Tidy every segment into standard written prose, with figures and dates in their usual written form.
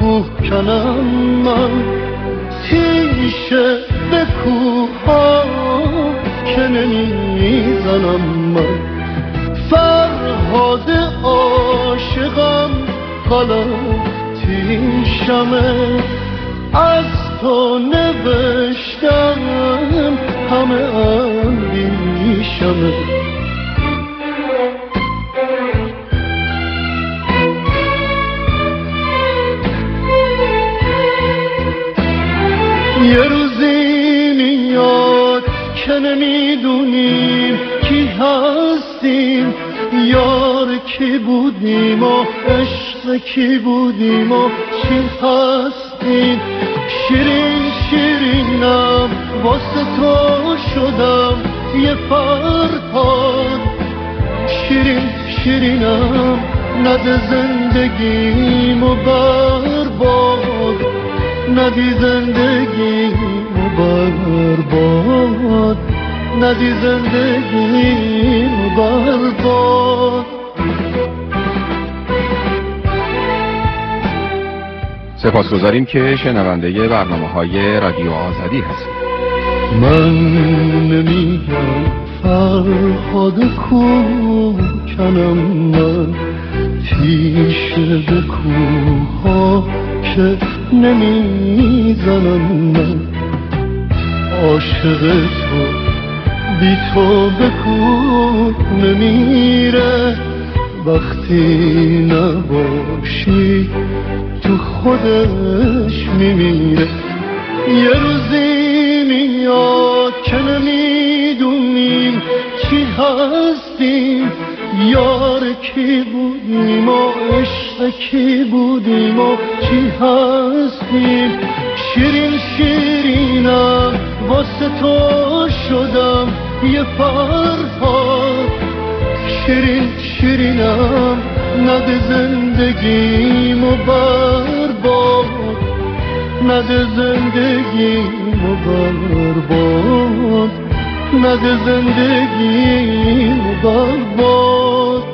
کوه کنم من، تیشه به کوه ها که نمیزنم من. فرهاد عاشقم غلطی شمه، از تو نوشتم همه اندیشمه. یه روزی میاد که نمیدونیم کی هستیم، یار کی بودیم و عشق کی بودیم و چی هستیم. شیرین شیرینم واسه تو شدم یه فرهاد، شیرین شیرینم نده زندگیمو برباد، ندی زندگیمو برباد، ندی زندگیمو برباد. سپاسگزاریم که شنونده برنامه‌های رادیو آزادی هستید. من نمیگم فرهاد کوه کنم من، تیشه به کوه ها که نمیزنم من. عاشق تو بی تو به کوه نمیره، وقتی نباشی تو خودش میمیره. یه روزی میاد که نمیدونیم چی هستیم، یار کی بودیم و عشق کی بودیم و چی هستیم. شیرین شیرینم واسه تو شدم یه فرهاد، شیرین شیرینم نده زندگیمو برباد، نده زندگیمو برباد، نده زندگیمو برباد.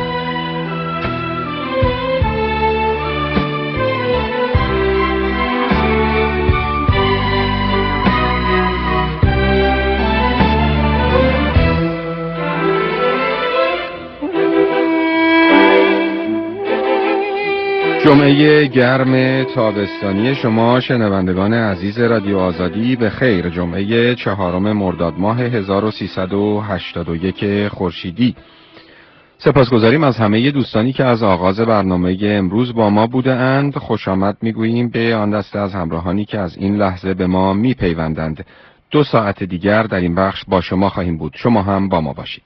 جمعه گرم تابستانی شما شنوندگان عزیز رادیو آزادی به خیر. جمعه 4 مرداد ماه 1381 خورشیدی. سپاسگزاریم از همه دوستانی که از آغاز برنامه امروز با ما بوده اند. خوش آمد میگوییم به آن دسته از همراهانی که از این لحظه به ما میپیوندند. 2 ساعت دیگر در این بخش با شما خواهیم بود. شما هم با ما باشید.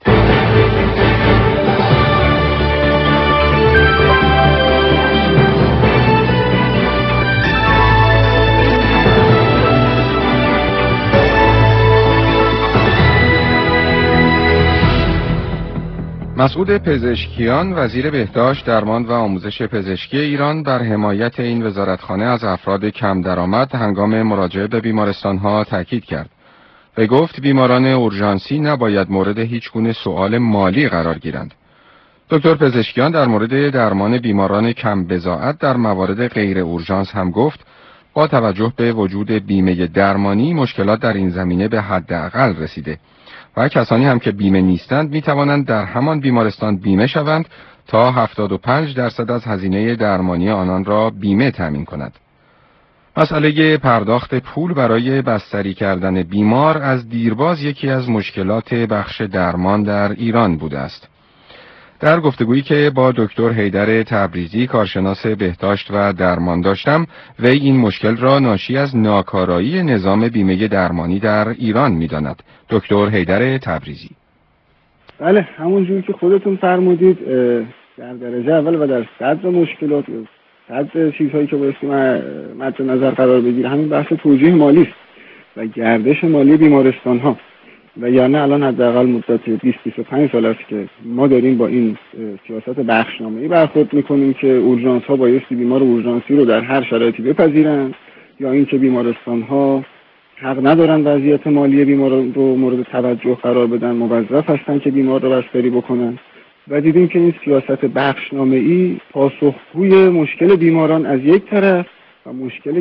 مسعود پزشکیان وزیر بهداشت، درمان و آموزش پزشکی ایران بر حمایت این وزارتخانه از افراد کم درآمد هنگام مراجعه به بیمارستان‌ها تاکید کرد و گفت بیماران اورژانسی نباید مورد هیچ گونه سؤال مالی قرار گیرند. دکتر پزشکیان در مورد درمان بیماران کم بضاعت در موارد غیر اورژانس هم گفت با توجه به وجود بیمه درمانی مشکلات در این زمینه به حداقل رسیده و کسانی هم که بیمه نیستند می توانند در همان بیمارستان بیمه شوند تا 75% از هزینه درمانی آنان را بیمه تامین کند. مسئله پرداخت پول برای بستری کردن بیمار از دیرباز یکی از مشکلات بخش درمان در ایران بوده است. در گفتگویی که با دکتر حیدر تبریزی کارشناس بهداشت و درمان داشتم، وی این مشکل را ناشی از ناکارایی نظام بیمه درمانی در ایران می‌داند. دکتر حیدر تبریزی: بله، همونجوری که خودتون فرمودید در درجه اول و در صدر مشکلات و صدر چیزهایی که بایستی مد نظر قرار بگیره همین بحث توجیه مالی است و گردش مالی بیمارستان‌ها. و یعنی الان حداقل مدت 20-25 سال است که ما داریم با این سیاست بخشنامه‌ای برخورد میکنیم که اورژانس‌ها بایستی بیمار اورژانسی رو در هر شرایطی بپذیرند، یا اینکه بیمارستان‌ها حق ندارن وضعیت مالی بیمار رو مورد توجه قرار بدن، موظف هستن که بیمار رو بستری بکنن. و دیدیم که این سیاست بخشنامه‌ای پاسخگوی مشکل بیماران از یک طرف و مشکل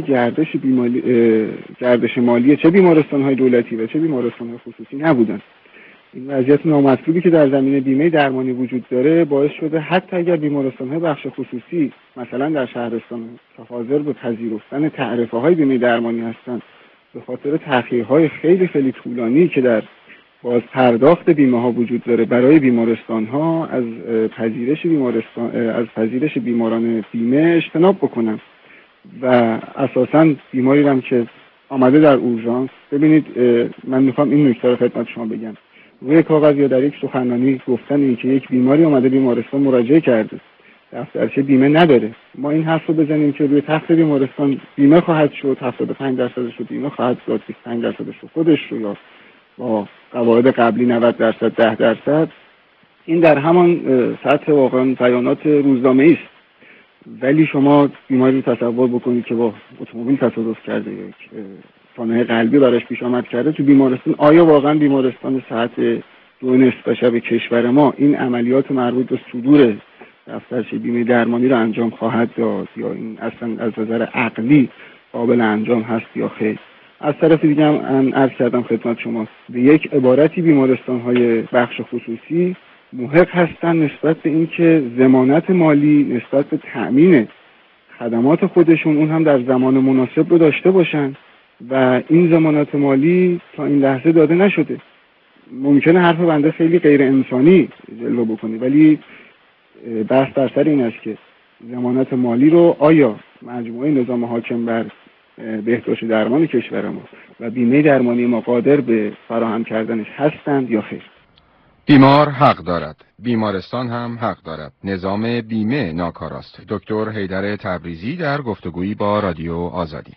گردش مالی چه بیمارستان‌های دولتی و چه بیمارستان‌های خصوصی نبودن. این وضعیت نامطلوبی که در زمینه بیمه درمانی وجود داره باعث شده حتی اگر بیمارستان‌های بخش خصوصی مثلا در شهرستان حاضر به پذیرفتن تعرفه‌های بیمه درمانی هستند، به خاطر تأخیرهای خیلی خیلی طولانی که در باز پرداخت بیمه ها وجود داره برای بیمارستان ها از پذیرش بیماران بیمه اجتناب بکنن و اساساً بیماری هم که آمده در اورژانس. ببینید من میخوام این نکته رو خدمت شما بگم. روی کاغذ یا در یک سخنرانی گفتن این که یک بیماری آمده بیمارستان مراجعه کرده، دفترچه بیمه نداره، ما این حرف رو بزنیم که روی تخت بیمارستان بیمه خواهد شد، 75% رو بیمه خواهد شد، 25% رو خودش رو یا با قواعد قبلی 90% 10%، این در همان سطح واقعا بیانات روزنامه‌ای است. ولی شما بیماری رو تصور بکنید که با اتومبیل تصادف کرده یا سانحه قلبی براش پیش آمد کرده تو بیمارستان، آیا واقعا بیمارستان ساعت 2:30 شب کشور ما این عملیات مربوط به صدور دفترچه بیمه درمانی رو انجام خواهد داد یا این اصلا از نظر عقلی قابل انجام هست یا خیر؟ از طرف دیگه هم عرض کردم خدمت شما به یک عبارتی بیمارستان‌های بخش خصوصی محق هستن نسبت به اینکه ضمانت مالی نسبت به تأمین خدمات خودشون اون هم در زمان مناسب رو داشته باشن و این ضمانت مالی تا این لحظه داده نشده. ممکنه حرف بنده خیلی غیر انسانی جلوه بکنه، ولی بحث در سر این است که ضمانت مالی رو آیا مجموعه نظام حاکم بر بهداشت درمان کشور ما و بیمه درمانی ما قادر به فراهم کردنش هستند یا خیر؟ بیمار حق دارد، بیمارستان هم حق دارد، نظام بیمه ناکاراست. دکتر حیدر تبریزی در گفتگویی با رادیو آزادی.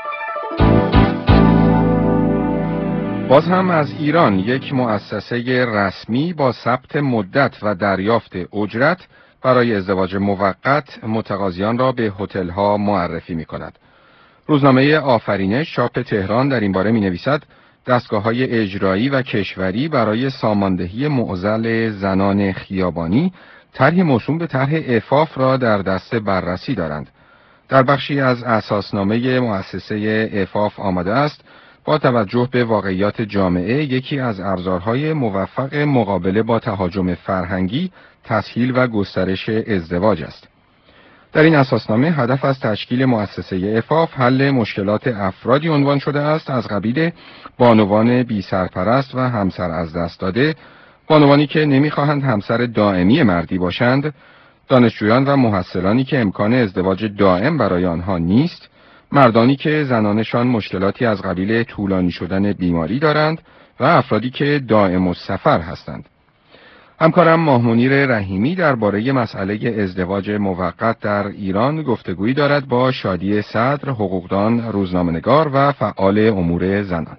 باز هم از ایران یک مؤسسه رسمی با ثبت مدت و دریافت اجرت برای ازدواج موقت متقاضیان را به هتل‌ها معرفی می‌کند. روزنامه آفرینش چاپ تهران در این باره می‌نویسد دستگاه‌های اجرایی و کشوری برای ساماندهی معضل زنان خیابانی طرحی موسوم به طرح عفاف را در دست بررسی دارند. در بخشی از اساسنامه مؤسسه عفاف آمده است با توجه به واقعیات جامعه یکی از ابزارهای موفق مقابله با تهاجم فرهنگی تسهیل و گسترش ازدواج است. در این اساسنامه هدف از تشکیل مؤسسه عفاف حل مشکلات افرادی عنوان شده است از قبیل بانوان بی سرپرست و همسر از دست داده، بانوانی که نمیخواهند همسر دائمی مردی باشند، دانشجویان و محصلانی که امکان ازدواج دائم برای آنها نیست، مردانی که زنانشان مشکلاتی از قبیل طولانی شدن بیماری دارند و افرادی که دائم السفر هستند. همکارم ماه منیر رحیمی درباره مسئله ازدواج موقت در ایران گفتگویی دارد با شادی صدر، حقوقدان، روزنامه‌نگار و فعال امور زنان.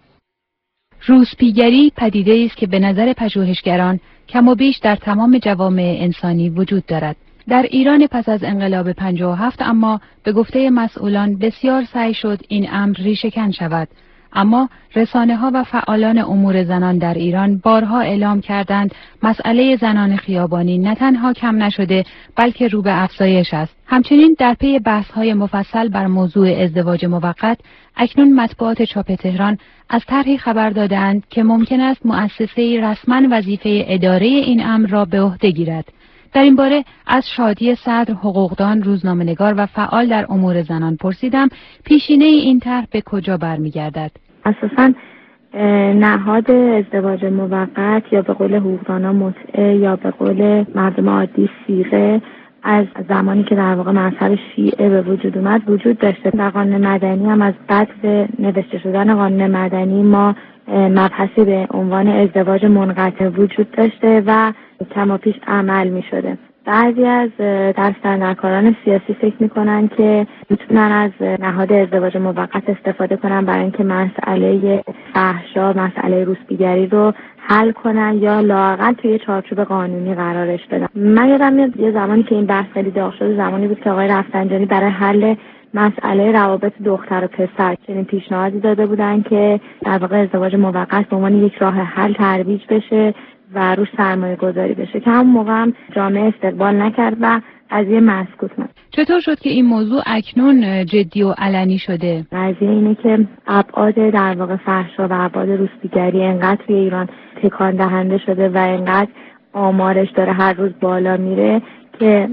روسپیگری پدیده‌ای است که به نظر پژوهشگران کم و بیش در تمام جوامع انسانی وجود دارد. در ایران پس از انقلاب 57 اما به گفته مسئولان بسیار سعی شد این امر ریشه‌کن شود، اما رسانه‌ها و فعالان امور زنان در ایران بارها اعلام کردند مسئله زنان خیابانی نه تنها کم نشده بلکه رو به افزایش است. همچنین در پی بحث‌های مفصل بر موضوع ازدواج موقت اکنون مطبوعات چاپ تهران از طرحی خبر دادند که ممکن است مؤسسه‌ای رسما وظیفه اداره این امر را به عهده گیرد. در این باره از شادی صدر، حقوقدان، روزنامه‌نگار و فعال در امور زنان پرسیدم پیشینه این طرح به کجا برمیگردد؟ اساساً نهاد ازدواج موقت یا به قول حقوقدانا متعه یا به قول مردم عادی صیغه از زمانی که در واقع مذهب شیعه به وجود اومد وجود داشته. در قانون مدنی هم از بعد نوشته شدن قانون مدنی ما مبحثی به عنوان ازدواج منقطع وجود داشته و کماپیش عمل می شده. بعضی از دستاندرکاران سیاسی فکر میکنن که میتونن از نهاد ازدواج موقت استفاده کنن برای اینکه مسئله فحشا، مسئله روسپیگری رو حل کنن یا لااقل توی چارچوب قانونی قرارش بدن. من یادم میاد یه زمانی که این بحث خیلی داغ شد زمانی بود که آقای رفسنجانی برای حل مسئله روابط دختر و پسر چنین پیشنهادی داده بودن که در واقع ازدواج موقت به عنوان یک راه حل ترویج بشه و روش سرمایه گذاری بشه که همون موقع هم جامعه استقبال نکرد و قضیه مسکوت ماند. چطور شد که این موضوع اکنون جدی و علنی شده؟ قضیه اینه که ابعاد در واقع فحشا و ابعاد روسپیگری انقدر توی ایران تکان دهنده شده و انقدر آمارش داره هر روز بالا میره که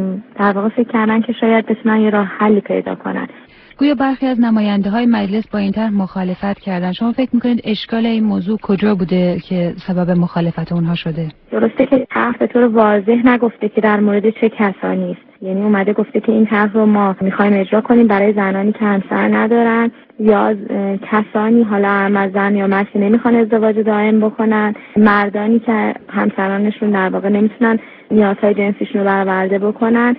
در واقع فکر کردن که شاید بتونن یه راه حلی پیدا کنن. گویا برخی از نماینده‌های مجلس با این طرح مخالفت کردن. شما فکر می‌کنید اشکال این موضوع کجا بوده که سبب مخالفت اونها شده؟ درسته که طرح به طور واضح نگفته که در مورد چه کسانی است. یعنی اومده گفته که این طرح رو ما می‌خوایم اجرا کنیم برای زنانی که همسر ندارن یا کسانی حالا هم از زن یا مرد نمی‌خوان ازدواج دائم بکنن، مردانی که همسرانشون در واقع نمی‌تونن نیازهای جنسیشون رو برآورده بکنن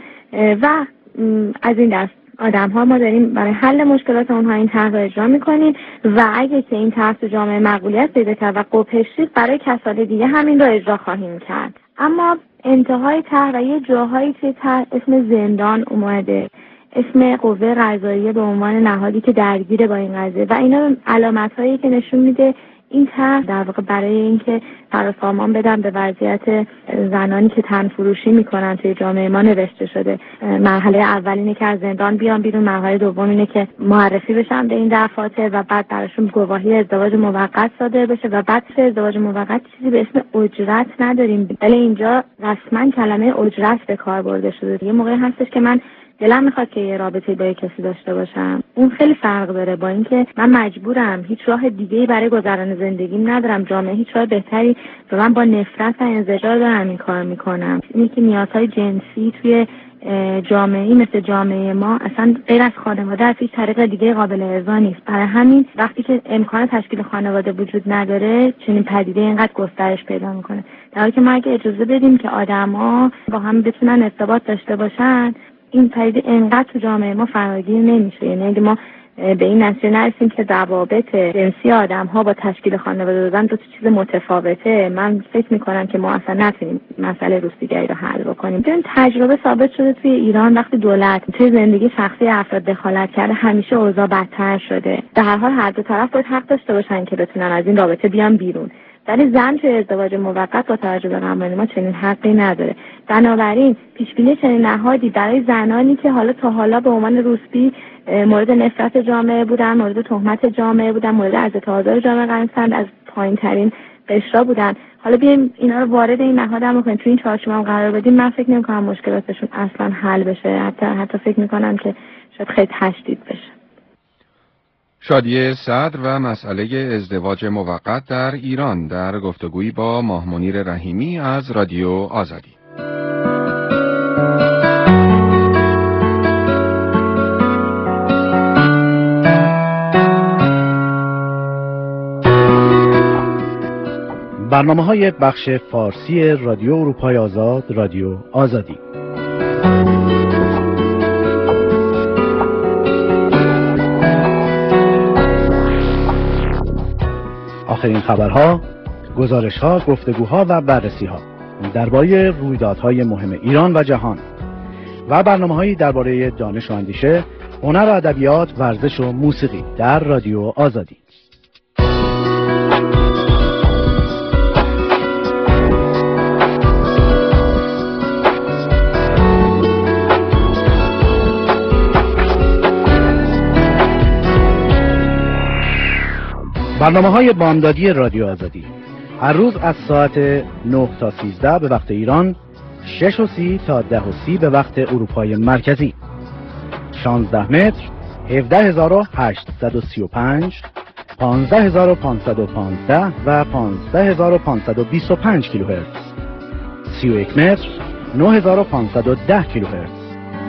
و از این دست آدم‌ها ما داریم برای حل مشکلات اونها این طرح رو اجرا می‌کنیم و اگه که این طرح تو جامعه مقبولیت پیدا کرد و قبحش رسید برای کسان دیگه همین رو اجرا خواهیم کرد. اما انتهای طرح و یه جاهایی توی طرح اسم زندان اومده، اسم قوه قضاییه به عنوان نهادی که درگیره با این قضیه و اینا علامت‌هایی که نشون میده این طرح در واقع برای اینکه فراسامان بدن به وضعیت زنانی که تن فروشی میکنن توی جامعه ما نوشته شده. مرحله اول اینه که از زندان بیان بیرون، مرحله دوم اینه که معرفی بشن به این دفاتر و بعد براشون گواهی ازدواج موقت صادر بشه و بعد ازدواج موقت چیزی به اسم اجرت نداریم، ولی اینجا رسما کلمه اجرت به کار برده شده. یه موقعی هستش که من دلم میخواد که یه رابطه با کسی داشته باشم، اون خیلی فرق داره با اینکه من مجبورم، هیچ راه دیگه‌ای برای گذران زندگیم ندارم، جامعه هیچ راه بهتری و من با نفرت و انزجار دارم این کار میکنم. اینه که نیازهای جنسی توی جامعه‌ای مثل جامعه ما اصلا غیر از خانواده از هیچ طریق دیگه قابل ارضا نیست. برای همین وقتی که امکان تشکیل خانواده وجود نداره چنین پدیده اینقدر گسترش پیدا میکنه، در حالی که ما اگه اجازه بدیم که آدما با هم بتونن ارتباط داشته باشن این پدیده انقدر تو جامعه ما فراگیر نمیشه. یعنی اگه ما به این نتیجه نرسیم که روابط جنسی آدم‌ها با تشکیل خانواده دادن دو تا چیز متفاوته، من فکر می‌کنم که ما اصلا نتونیم مسئله روسپیگری رو حل بکنیم. این تجربه ثابت شده توی ایران وقتی دولت توی زندگی شخصی افراد دخالت کرده همیشه اوضاع بدتر شده. در هر حال هر دو طرف باید حق داشته باشن که بتونن از این رابطه بیان بیرون، ولی زن توی ازدواج موقت با توجه به قوانین ما چنین حقی نداره. بنابراین پیشبینی چنین نهادی برای زنانی که حالا تا حالا به عنوان روسپی مورد نفرت جامعه بودن، مورد تهمت جامعه بودن، مورد اذیت و آزار جامعه قرار گرفتن، از پایین‌ترین قشرا بودن، حالا بیایم اینا رو وارد این نهاد هم بکنیم، تو این چارچوب هم قرار بدیم، من فکر نمی‌کنم مشکلاتشون اصلا حل بشه. حتی فکر می‌کنم که شاید خیلی تشدید بشه. شادیه صدر و مسئله ازدواج موقت در ایران در گفتگویی با ماه منیر رحیمی از رادیو آزادی. برنامه‌های بخش فارسی رادیو اروپای آزاد، رادیو آزادی. آخرین خبرها، گزارش‌ها، گفتگوها و بررسی‌ها درباره رویدادهای مهم ایران و جهان و برنامه‌هایی درباره دانش و اندیشه، هنر و ادبیات، ورزش و موسیقی در رادیو آزادی. برنامه‌های بامدادی رادیو آزادی هر روز از ساعت 9 تا 13 به وقت ایران، 6:30 تا 10:30 به وقت اروپای مرکزی. 16 متر، 17835، 15515 و 15525 کیلوهرتز. 31 متر، 9510 کیلوهرتز.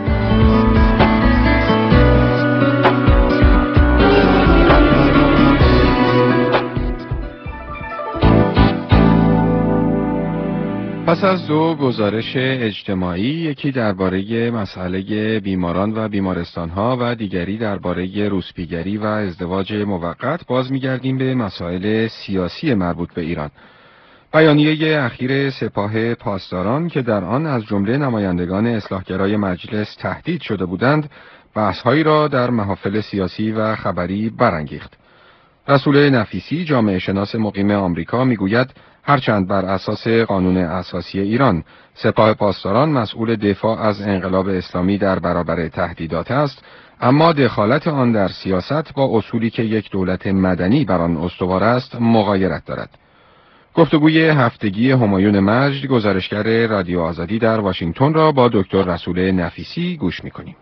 پس از دو گزارش اجتماعی، یکی درباره مسئله بیماران و بیمارستان‌ها و دیگری درباره روسپیگری و ازدواج موقت، باز می‌گردیم به مسائل سیاسی مربوط به ایران. بیانیه اخیر سپاه پاسداران که در آن از جمله نمایندگان اصلاحگرای مجلس تهدید شده بودند، بحث‌هایی را در محافل سیاسی و خبری برانگیخت. رسول نفیسی، جامعه شناس مقیم آمریکا، میگوید هرچند بر اساس قانون اساسی ایران سپاه پاسداران مسئول دفاع از انقلاب اسلامی در برابر تهدیدات است، اما دخالت آن در سیاست با اصولی که یک دولت مدنی بر آن استوار است مغایرت دارد. گفتگوی هفتگی همایون مجد، گزارشگر رادیو آزادی در واشنگتن را با دکتر رسول نفیسی گوش می‌کنیم.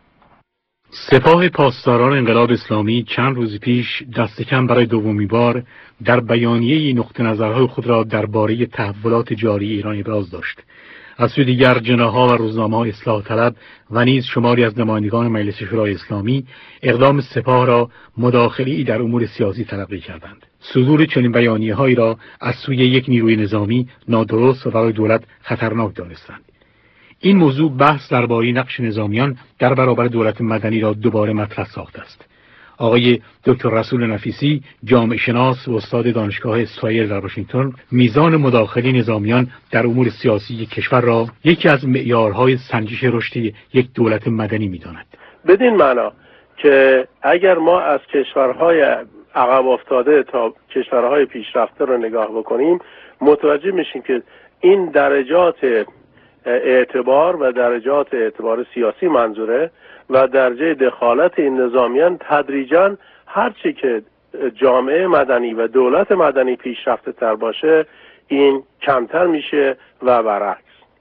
سپاه پاسداران انقلاب اسلامی چند روز پیش دست کم برای دومین بار در بیانیه نقطه نظرهای خود را درباره تحولات جاری ایران ابراز داشت. از سوی دیگر جناح‌ها و روزنامه‌های اصلاح طلب و نیز شماری از نمایندگان مجلس شورای اسلامی اقدام سپاه را مداخله‌ای در امور سیاسی تلقی کردند. صدور چنین بیانیه‌هایی را از سوی یک نیروی نظامی نادرست و برای دولت خطرناک دانستند. این موضوع بحث درباره نقش نظامیان در برابر دولت مدنی را دوباره مطرح ساخته است. آقای دکتر رسول نفیسی، جامعه شناس و استاد دانشگاه اسرائیل در واشنگتن، میزان مداخله نظامیان در امور سیاسی کشور را یکی از معیارهای سنجش رشد یک دولت مدنی می‌داند. بدین معنا که اگر ما از کشورهای عقب افتاده تا کشورهای پیشرفته رو نگاه بکنیم، متوجه میشیم که این درجات اعتبار و درجات اعتبار سیاسی منظوره و درجه دخالت این نظامیان تدریجاً هرچی که جامعه مدنی و دولت مدنی پیشرفته تر باشه این کمتر میشه و برعکس.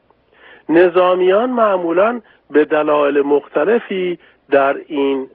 نظامیان معمولاً به دلایل مختلفی در این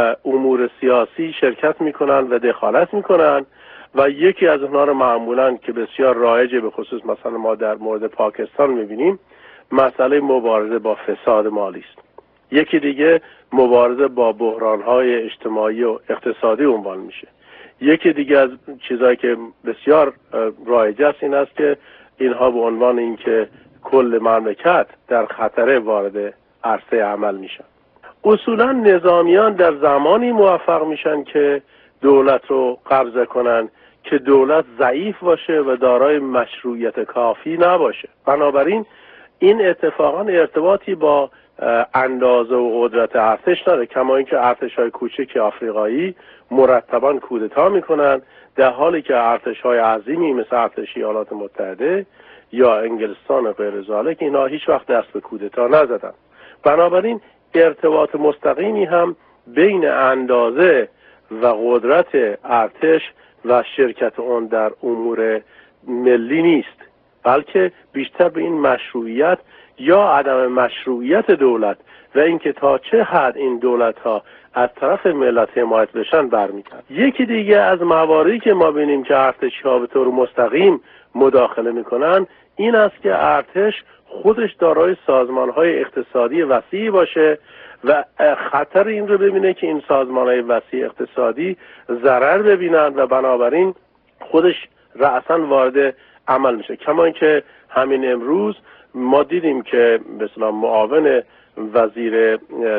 امور سیاسی شرکت میکنن و دخالت میکنن و یکی از اونها رو معمولاً که بسیار رایجه، به خصوص مثلا ما در مورد پاکستان میبینیم، مسئله مبارزه با فساد مالی است. یکی دیگه مبارزه با بحران‌های اجتماعی و اقتصادی عنوان میشه. یکی دیگه از چیزایی که بسیار رایج است این است که اینها به عنوان اینکه کل مملکت در خطر وارد عرصه عمل میشن. اصولا نظامیان در زمانی موفق میشن که دولت رو قبضه کنن که دولت ضعیف باشه و دارای مشروعیت کافی نباشه. بنابراین این اتفاقا ارتباطی با اندازه و قدرت ارتش نداره، کما اینکه ارتش‌های کوچک آفریقایی مرتباً کودتا میکنن، در حالی که ارتش‌های عظیمی مثل ارتش ایالات متحده یا انگلستان و غیر ذالک اینا هیچ وقت دست به کودتا نزدن. بنابراین ارتباط مستقیمی هم بین اندازه و قدرت ارتش و شرکت اون در امور ملی نیست، بلکه بیشتر به این مشروعیت یا عدم مشروعیت دولت و اینکه تا چه حد این دولت‌ها از طرف ملت حمایت بشن برمی‌گرده. یکی دیگه از مواردی که ما بینیم که ارتش‌ها به طور مستقیم مداخله می‌کنن این است که ارتش خودش دارای سازمان‌های اقتصادی وسیعی باشه و خطر این رو ببینه که این سازمان‌های وسیع اقتصادی ضرر ببینن و بنابراین خودش رأساً وارد عمل میشه. کما اینکه همین امروز ما دیدیم که مثلا معاون وزیر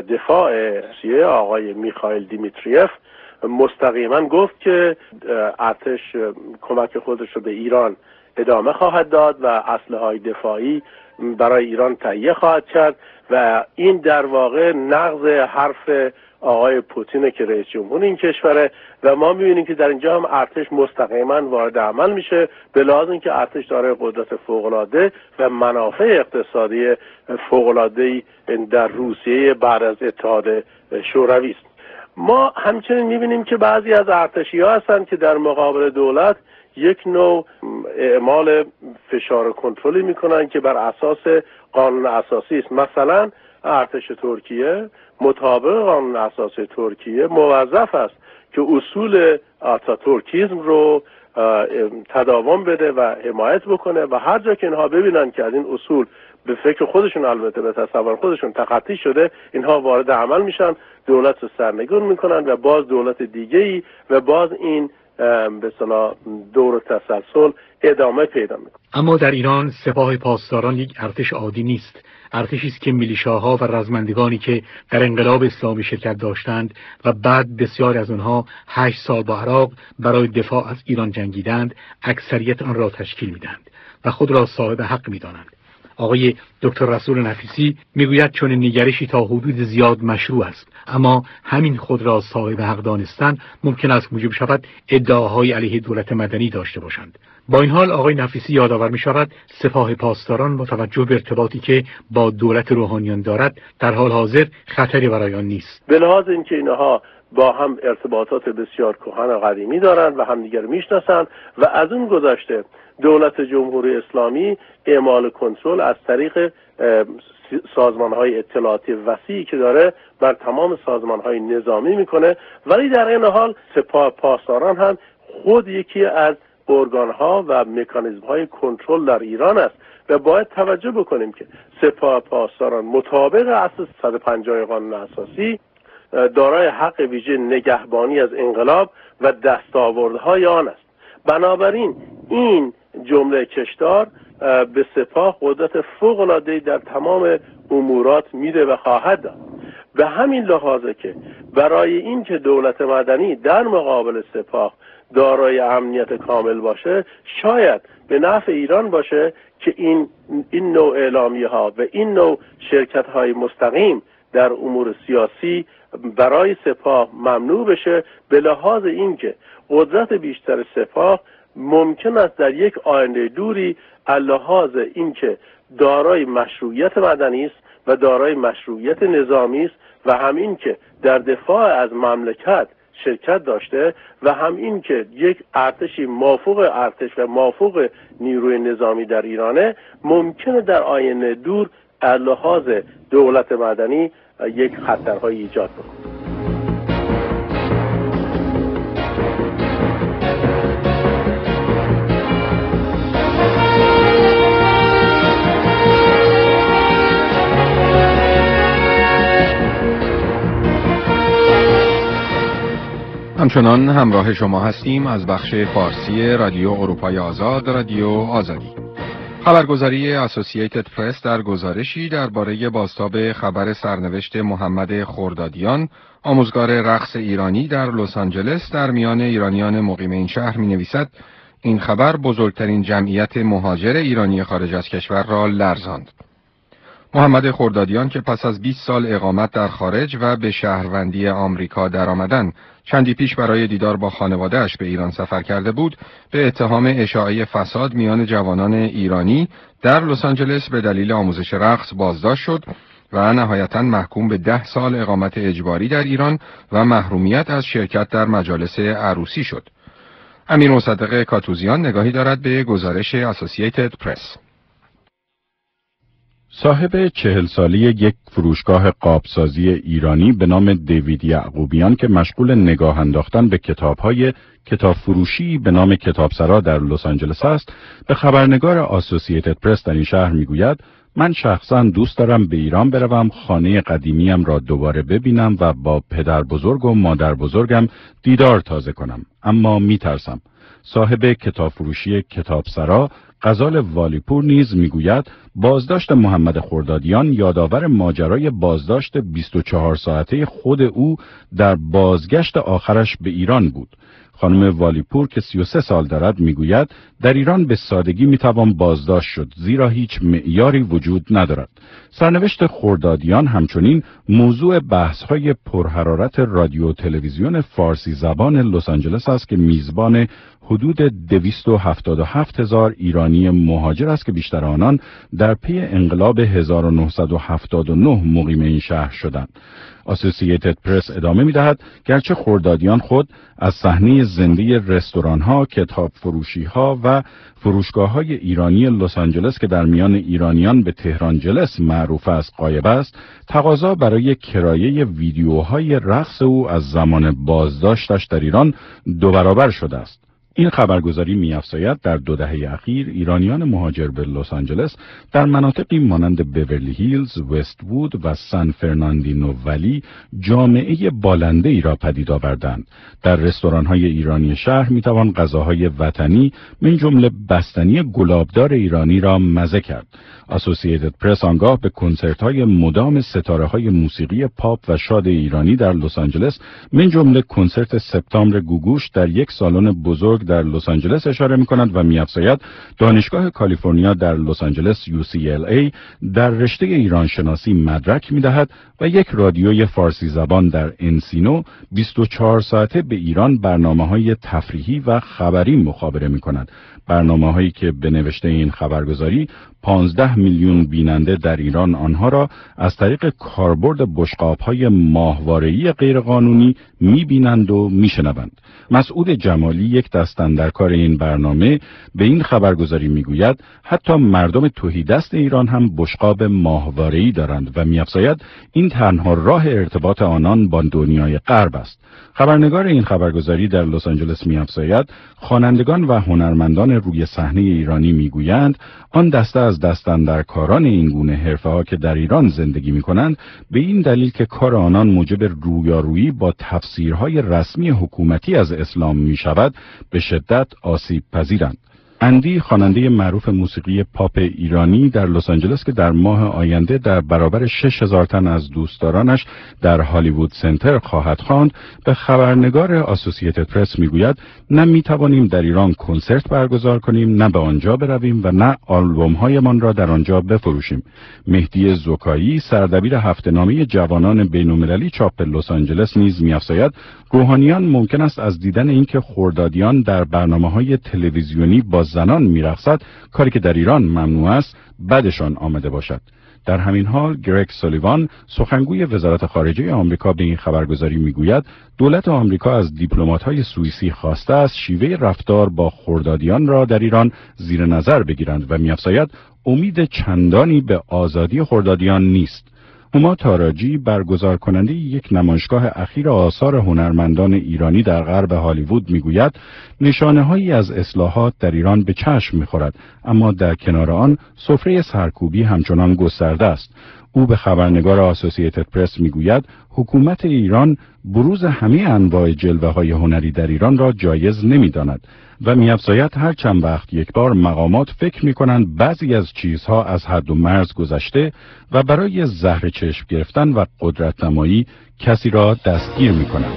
دفاع روسیه آقای میخائیل دیمیتریف مستقیما گفت که ارتش کمک خودش رو به ایران ادامه خواهد داد و اسلحه‌های دفاعی برای ایران تهیه خواهد کرد و این در واقع نقض حرف آقای پوتین که رئیس جمهور این کشوره و ما می‌بینیم که در اینجا هم ارتش مستقیما وارد عمل میشه، به لحاظ اینکه ارتش دارای قدرت فوق‌العاده و منافع اقتصادی فوق‌العاده‌ای در روسیه بعد از اتحاد شوروی است. ما همچنین می‌بینیم که بعضی از ارتشی‌ها هستند که در مقابل دولت یک نوع اعمال فشار و کنترلی میکنن که بر اساس قانون اساسی است. مثلا ارتش ترکیه مطابق قانون اساسی ترکیه موظف است که اصول آتاتورکیسم رو تداوم بده و حمایت بکنه و هر جا که اینها ببینن که از این اصول به فکر خودشون، البته به تصور خودشون تخطی شده، اینها وارد عمل میشن، دولت رو سرنگون میکنن و باز دولت دیگه‌ای و باز این به اصطلاح دور تسلسل ادامه پیدا میکنه. اما در ایران سپاه پاسداران یک ارتش عادی نیست. ارتشی است که میلیشاها و رزمندگانی که در انقلاب اسلامی شرکت داشتند و بعد بسیاری از آنها 8 سال با عراق برای دفاع از ایران جنگیدند، اکثریت آن را تشکیل میدهند و خود را صاحب حق میدانند. آقای دکتر رسول نفیسی میگوید چون نگرشی تا حدود زیاد مشروع است، اما همین خود را صاحب حق دانستن ممکن است موجب شود ادعاهای علیه دولت مدنی داشته باشند. با این حال آقای نفیسی یادآور می شود سپاه پاسداران با توجه به ارتباطی که با دولت روحانیان دارد در حال حاضر خطری برای آن نیست. به لحاظ اینکه اینها با هم ارتباطات بسیار کهن و قدیمی دارند و همدیگر میشناسند و از اون گذشته دولت جمهوری اسلامی اعمال کنترل از طریق سازمان‌های اطلاعاتی وسیعی که داره بر تمام سازمان‌های نظامی میکنه، ولی در این حال سپاه پاسداران هم خود یکی از ارگان‌ها و مکانیزم‌های کنترل در ایران است و باید توجه بکنیم که سپاه پاسداران مطابق اصل 150 قانون اساسی دارای حق ویژه نگهبانی از انقلاب و دستاوردهای آن است. بنابراین این جمله کشدار به سپاه قدرت فوق‌العاده‌ای در تمام امورات میده و خواهد داد. به همین لحاظه که برای این که دولت مدنی در مقابل سپاه دارای امنیت کامل باشه، شاید به نفع ایران باشه که این نوع اعلامیه ها و این نوع شرکت های مستقیم در امور سیاسی برای سپاه ممنوع بشه، به لحاظ اینکه قدرت بیشتر سپاه ممکن است در یک آینده دوری لحاظ اینکه دارای مشروعیت مدنی است و دارای مشروعیت نظامی است و همین که در دفاع از مملکت شرکت داشته و هم این که یک ارتشی مافوق ارتش و مافوق نیروی نظامی در ایرانه، ممکنه در آینده دور از لحاظ دولت مدنی یک خطرهای ایجاد بکنه. همچنان همراه شما هستیم از بخش فارسی رادیو اروپای آزاد، رادیو آزادی. خبرگزاری اسوسییتد پرس در گزارشی درباره بازتاب خبر سرنوشت محمد خردادیان، آموزگار رقص ایرانی در لس آنجلس در میان ایرانیان مقیم این شهر می‌نویسد این خبر بزرگترین جمعیت مهاجر ایرانی خارج از کشور را لرزاند. محمد خردادیان که پس از 20 سال اقامت در خارج و به شهروندی آمریکا درآمدن چندی پیش برای دیدار با خانواده‌اش به ایران سفر کرده بود، به اتهام اشاعه فساد میان جوانان ایرانی در لس آنجلس به دلیل آموزش رقص بازداشت شد و نهایتاً محکوم به 10 سال اقامت اجباری در ایران و محرومیت از شرکت در مجالس عروسی شد. امیر مصدق کاتوزیان نگاهی دارد به گزارش اسوسییتد پرس. صاحب 40 سالی یک فروشگاه قابسازی ایرانی به نام دیوید یعقوبیان که مشغول نگاه انداختن به کتاب‌های کتاب فروشی به نام کتابسرا در لس آنجلس است، به خبرنگار اسوسییتد پرس در این شهر میگوید من شخصا دوست دارم به ایران بروم، خانه قدیمیم را دوباره ببینم و با پدر بزرگ و مادر بزرگم دیدار تازه کنم، اما میترسم. صاحب کتاب فروشی کتابسرا غزال والیپور نیز میگوید بازداشت محمد خردادیان یادآور ماجرای بازداشت 24 ساعته خود او در بازگشت آخرش به ایران بود. خانم والیپور که 33 سال دارد میگوید در ایران به سادگی میتوان بازداشت شد، زیرا هیچ معیاری وجود ندارد. سرنوشت خردادیان همچنین موضوع بحث‌های پرحرارت رادیو تلویزیون فارسی زبان لس آنجلس است که میزبان حدود 277,000 ایرانی مهاجر است که بیشتر آنان در پی انقلاب 1979 مقیم این شهر شدند. اسوسییتد پرس ادامه می‌دهد گرچه خردادیان خود از صحنه زنده رستوران‌ها، کتاب فروشی‌ها و فروشگاه‌های ایرانی لس آنجلس که در میان ایرانیان به تهران جلس معروف است غایب است، تقاضا برای کرایه ویدیوهای رقص او از زمان بازداشتش در ایران 2 برابر شده است. این خبرگزاری می‌افزاید در 2 دهه اخیر ایرانیان مهاجر به لس آنجلس در مناطقی مانند بیورلی هیلز، وست وود و سان فرناندینو ولی جامعه بالنده ای را پدید آوردند. در رستوران‌های ایرانی شهر می‌توان غذاهای وطنی من جمله بستنی گلابدار ایرانی را مزه کرد. اسوسییتد پرس آنگاه به کنسرت‌های مدام ستاره‌های موسیقی پاپ و شاد ایرانی در لس آنجلس من جمله کنسرت سپتامبر گوگوش در یک سالن بزرگ در لس آنجلس اشاره می‌کند و می‌افزاید دانشگاه کالیفرنیا در لس آنجلس UCLA در رشته ایران شناسی مدرک می‌دهد و یک رادیوی فارسی زبان در انسینو 24 ساعته به ایران برنامه‌های تفریحی و خبری مخابره می‌کند. برنامه‌هایی که به نوشته این خبرگزاری 15 میلیون بیننده در ایران آنها را از طریق کاربرد بشقاب‌های ماهواره‌ای غیرقانونی می‌بینند و می‌شنوند. مسعود جمالی، یک دستاندرکار این برنامه، به این خبرگزاری میگوید حتی مردم تهیدست ایران هم بشقاب ماهواره‌ای دارند و می‌افزاید این تنها راه ارتباط آنان با دنیای غرب است. خبرنگار این خبرگزاری در لس آنجلس می‌افزاید خوانندگان و هنرمندان روی صحنه ایرانی میگویند آن دسته از دستاندرکاران این گونه حرفه‌ها که در ایران زندگی می‌کنند به این دلیل که کار آنان موجب رویارویی با تفسیرهای رسمی حکومتی از اسلام می‌شود به شدت آسیب پذیرند. اندی، خواننده معروف موسیقی پاپ ایرانی در لس آنجلس که در ماه آینده در برابر 6000 تن از دوستدارانش در هالیوود سنتر خواهد خواند، به خبرنگار آسوسییتد پرس میگوید نه میتوانیم در ایران کنسرت برگزار کنیم، نه به آنجا برویم و نه آلبوم‌هایمان را در آنجا بفروشیم. مهدی زکایی، سردبیر هفته‌نامه جوانان بین‌المللی چاپ لس آنجلس نیز می‌افزاید روحانیان ممکن است از دیدن اینکه خردادیان در برنامه‌های تلویزیونی با زنان می‌رقصد، کاری که در ایران ممنوع است، بدشان آمده باشد. در همین حال گرگ سولیوان، سخنگوی وزارت خارجه آمریکا، به این خبرگزاری میگوید دولت آمریکا از دیپلمات‌های سوئیسی خواسته است شیوه رفتار با خردادیان را در ایران زیر نظر بگیرند و می‌افزاید امید چندانی به آزادی خردادیان نیست. هما تاراجی، برگزار کننده یک نمایشگاه اخیر آثار هنرمندان ایرانی در غرب هالیوود، میگوید نشانه‌هایی از اصلاحات در ایران به چشم می‌خورد، اما در کنار آن سفره سرکوبی همچنان گسترده است. او به خبرنگار آسوسییتد پرس میگوید حکومت ایران بروز همه انواع جلوه‌های هنری در ایران را جایز نمی‌داند و می‌افزاید هر چند وقت یک بار مقامات فکر می‌کنند بعضی از چیزها از حد و مرز گذشته و برای زهر چشم گرفتن و قدرت نمایی کسی را دستگیر می‌کنند.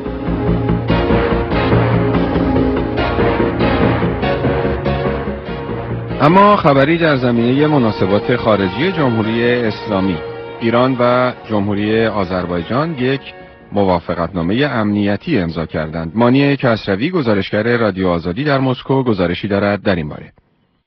اما خبری در زمینه مناسبات خارجی جمهوری اسلامی. ایران و جمهوری آذربایجان یک موافقتنامه امنیتی امضا کردند. مانی کسروی، گزارشگر رادیو آزادی در مسکو، گزارشی دارد در این باره.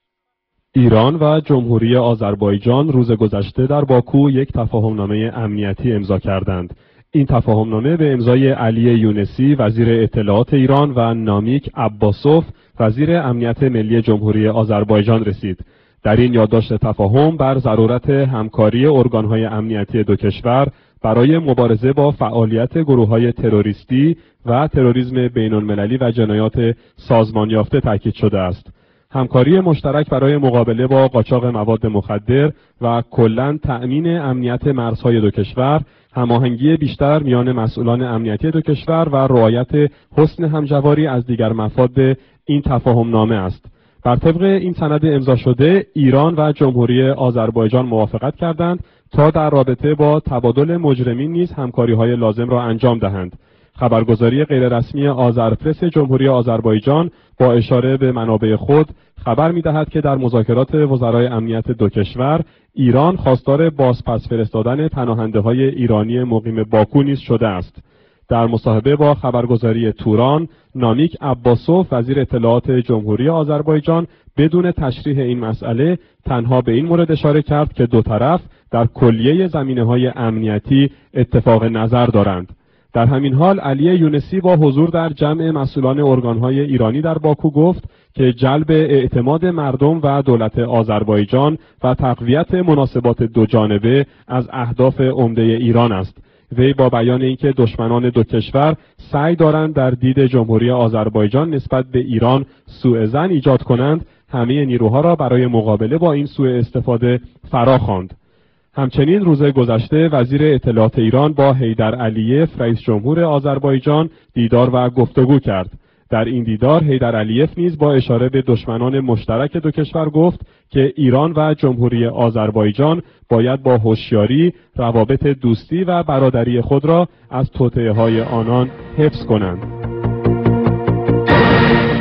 ایران و جمهوری آذربایجان روز گذشته در باکو یک تفاهمنامه امنیتی امضا کردند. این تفاهمنامه به امضای علی یونسی، وزیر اطلاعات ایران، و نامیک عباسوف، وزیر امنیت ملی جمهوری آذربایجان رسید. در این یادداشت تفاهم بر ضرورت همکاری ارگان‌های امنیتی دو کشور برای مبارزه با فعالیت گروه‌های تروریستی و تروریسم بین‌المللی و جنایات سازمان یافته تاکید شده است. همکاری مشترک برای مقابله با قاچاق مواد مخدر و کلاً تأمین امنیت مرزهای دو کشور، هماهنگی بیشتر میان مسئولان امنیتی دو کشور و رعایت حسن همجواری از دیگر مفاد این تفاهمنامه است. بر طبق این سند امضا شده، ایران و جمهوری آذربایجان موافقت کردند تا در رابطه با تبادل مجرمین نیز همکاری‌های لازم را انجام دهند. خبرگزاری غیررسمی آذرپرس جمهوری آذربایجان با اشاره به منابع خود خبر می‌دهد که در مذاکرات وزرای امنیت دو کشور، ایران خواستار بازپس فرستادن پناهنده‌های ایرانی مقیم باکو نیز شده است. در مصاحبه با خبرگزاری توران، نامیک عباسوف، وزیر اطلاعات جمهوری آذربایجان، بدون تشریح این مسئله تنها به این مورد اشاره کرد که دو طرف در کلیه زمینه‌های امنیتی اتفاق نظر دارند. در همین حال علی یونسی با حضور در جمع مسئولان ارگان‌های ایرانی در باکو گفت که جلب اعتماد مردم و دولت آذربایجان و تقویت مناسبات دو جانبه از اهداف عمده ایران است. وی با بیان اینکه دشمنان دو کشور سعی دارند در دید جمهوری آذربایجان نسبت به ایران سوء ظن ایجاد کنند، همه نیروها را برای مقابله با این سوء استفاده فرا خواند. همچنین روز گذشته وزیر اطلاعات ایران با حیدر علیف، رئیس جمهور آذربایجان، دیدار و گفتگو کرد. در این دیدار حیدر علیف نیز با اشاره به دشمنان مشترک دو کشور گفت که ایران و جمهوری آذربایجان باید با هوشیاری روابط دوستی و برادری خود را از توطئه‌های آنان حفظ کنند.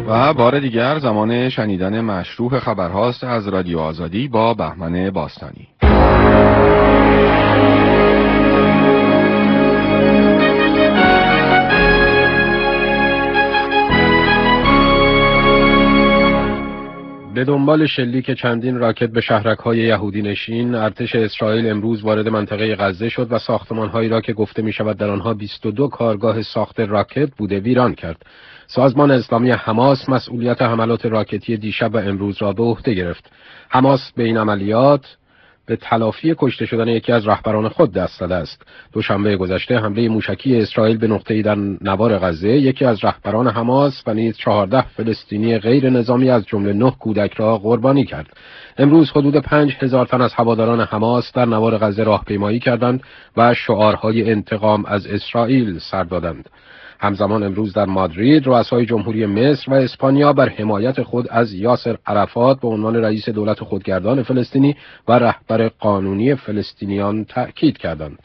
و بار دیگر زمان شنیدن مشروح خبرهاست از رادیو آزادی با بهمن باستانی. به دنبال شلیک چندین راکت به شهرک‌های یهودی نشین، ارتش اسرائیل امروز وارد منطقه غزه شد و ساختمان‌هایی را که گفته می‌شود در آنها 22 کارگاه ساخت راکت بوده ویران کرد. سازمان اسلامی حماس مسئولیت حملات راکتی دیشب و امروز را به عهده گرفت. حماس به این عملیات به تلافی کشته شدن یکی از رهبران خود دست داده است. دوشنبه گذشته حمله موشکی اسرائیل به نقطه‌ای در نوار غزه یکی از رهبران حماس و نیز 14 فلسطینی غیر نظامی از جمله 9 کودک را قربانی کرد. امروز حدود 5000 تن از هواداران حماس در نوار غزه راهپیمایی کردند و شعارهای انتقام از اسرائیل سر دادند. همزمان امروز در مادرید رؤسای جمهوری مصر و اسپانیا بر حمایت خود از یاسر عرفات به عنوان رئیس دولت خودگردان فلسطینی و رهبر قانونی فلسطینیان تأکید کردند.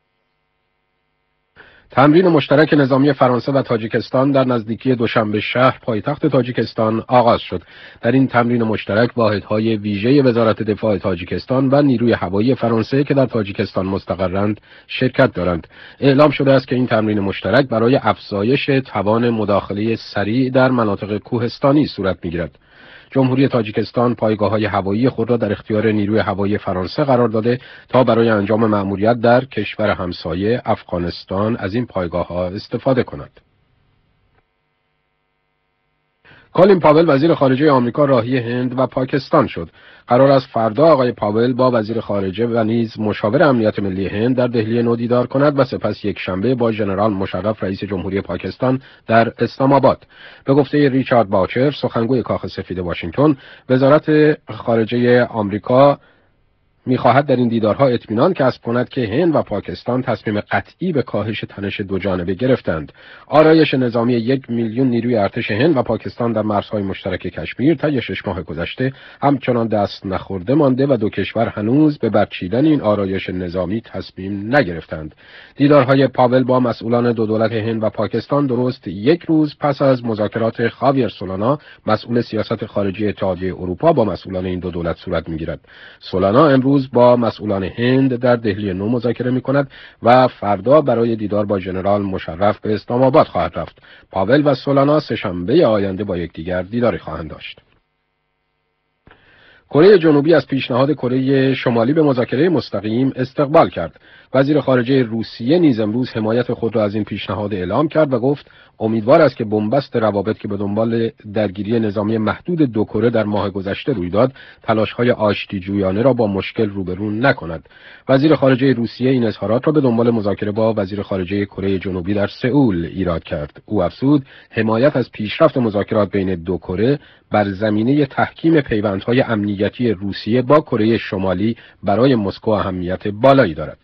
تمرین مشترک نظامی فرانسه و تاجیکستان در نزدیکی دوشنبه شهر پایتخت تاجیکستان آغاز شد. در این تمرین مشترک واحدهای ویژه وزارت دفاع تاجیکستان و نیروی هوایی فرانسه که در تاجیکستان مستقرند شرکت دارند. اعلام شده است که این تمرین مشترک برای افزایش توان مداخله سریع در مناطق کوهستانی صورت می‌گیرد. جمهوری تاجیکستان پایگاه‌های هوایی خود را در اختیار نیروی هوایی فرانسه قرار داده تا برای انجام مأموریت در کشور همسایه افغانستان از این پایگاه‌ها استفاده کند. کالین پاول وزیر خارجه آمریکا راهی هند و پاکستان شد. قرار است فردا آقای پاول با وزیر خارجه و نیز مشاور امنیت ملی هند در دهلی نو دیدار کند و سپس یک شنبه با ژنرال مشرف رئیس جمهوری پاکستان در اسلام آباد. به گفته ریچارد باچر سخنگوی کاخ سفید واشنگتن، وزارت خارجه آمریکا می‌خواهد در این دیدارها اطمینان کسب کند که هند و پاکستان تصمیم قطعی به کاهش تنش دو جانبه گرفتند. آرایش نظامی 1 میلیون نیروی ارتش هند و پاکستان در مرزهای مشترک کشمیر طی 6 ماه گذشته همچنان دست نخورده مانده و دو کشور هنوز به برچیدن این آرایش نظامی تصمیم نگرفتند. دیدارهای پاول با مسئولان دو دولت هند و پاکستان درست یک روز پس از مذاکرات خاویر سولانا، مسئول سیاست خارجی اتحادیه اروپا، با مسئولان این دو دولت صورت می‌گیرد. سولانا امروز با مسئولان هند در دهلی نو مذاکره می‌کند و فردا برای دیدار با ژنرال مشرف به اسلام آباد خواهد رفت. پاول و سولانا سه‌شنبه آینده با یکدیگر دیداری خواهند داشت. کره جنوبی از پیشنهاد کره شمالی به مذاکره مستقیم استقبال کرد. وزیر خارجه روسیه نیز امروز حمایت خود را از این پیشنهاد اعلام کرد و گفت امیدوار است که بنبست روابط که به دنبال درگیری نظامی محدود دو کره در ماه گذشته روی داد، تلاش‌های آشتی‌جویانه را با مشکل روبرو نکند. وزیر خارجه روسیه این اظهارات را به دنبال مذاکره با وزیر خارجه کره جنوبی در سئول ایراد کرد. او افزود حمایت از پیشرفت مذاکرات بین دو کره بر زمینه تحکیم پیوندهای امنیتی روسیه با کره شمالی برای مسکو اهمیت بالایی دارد.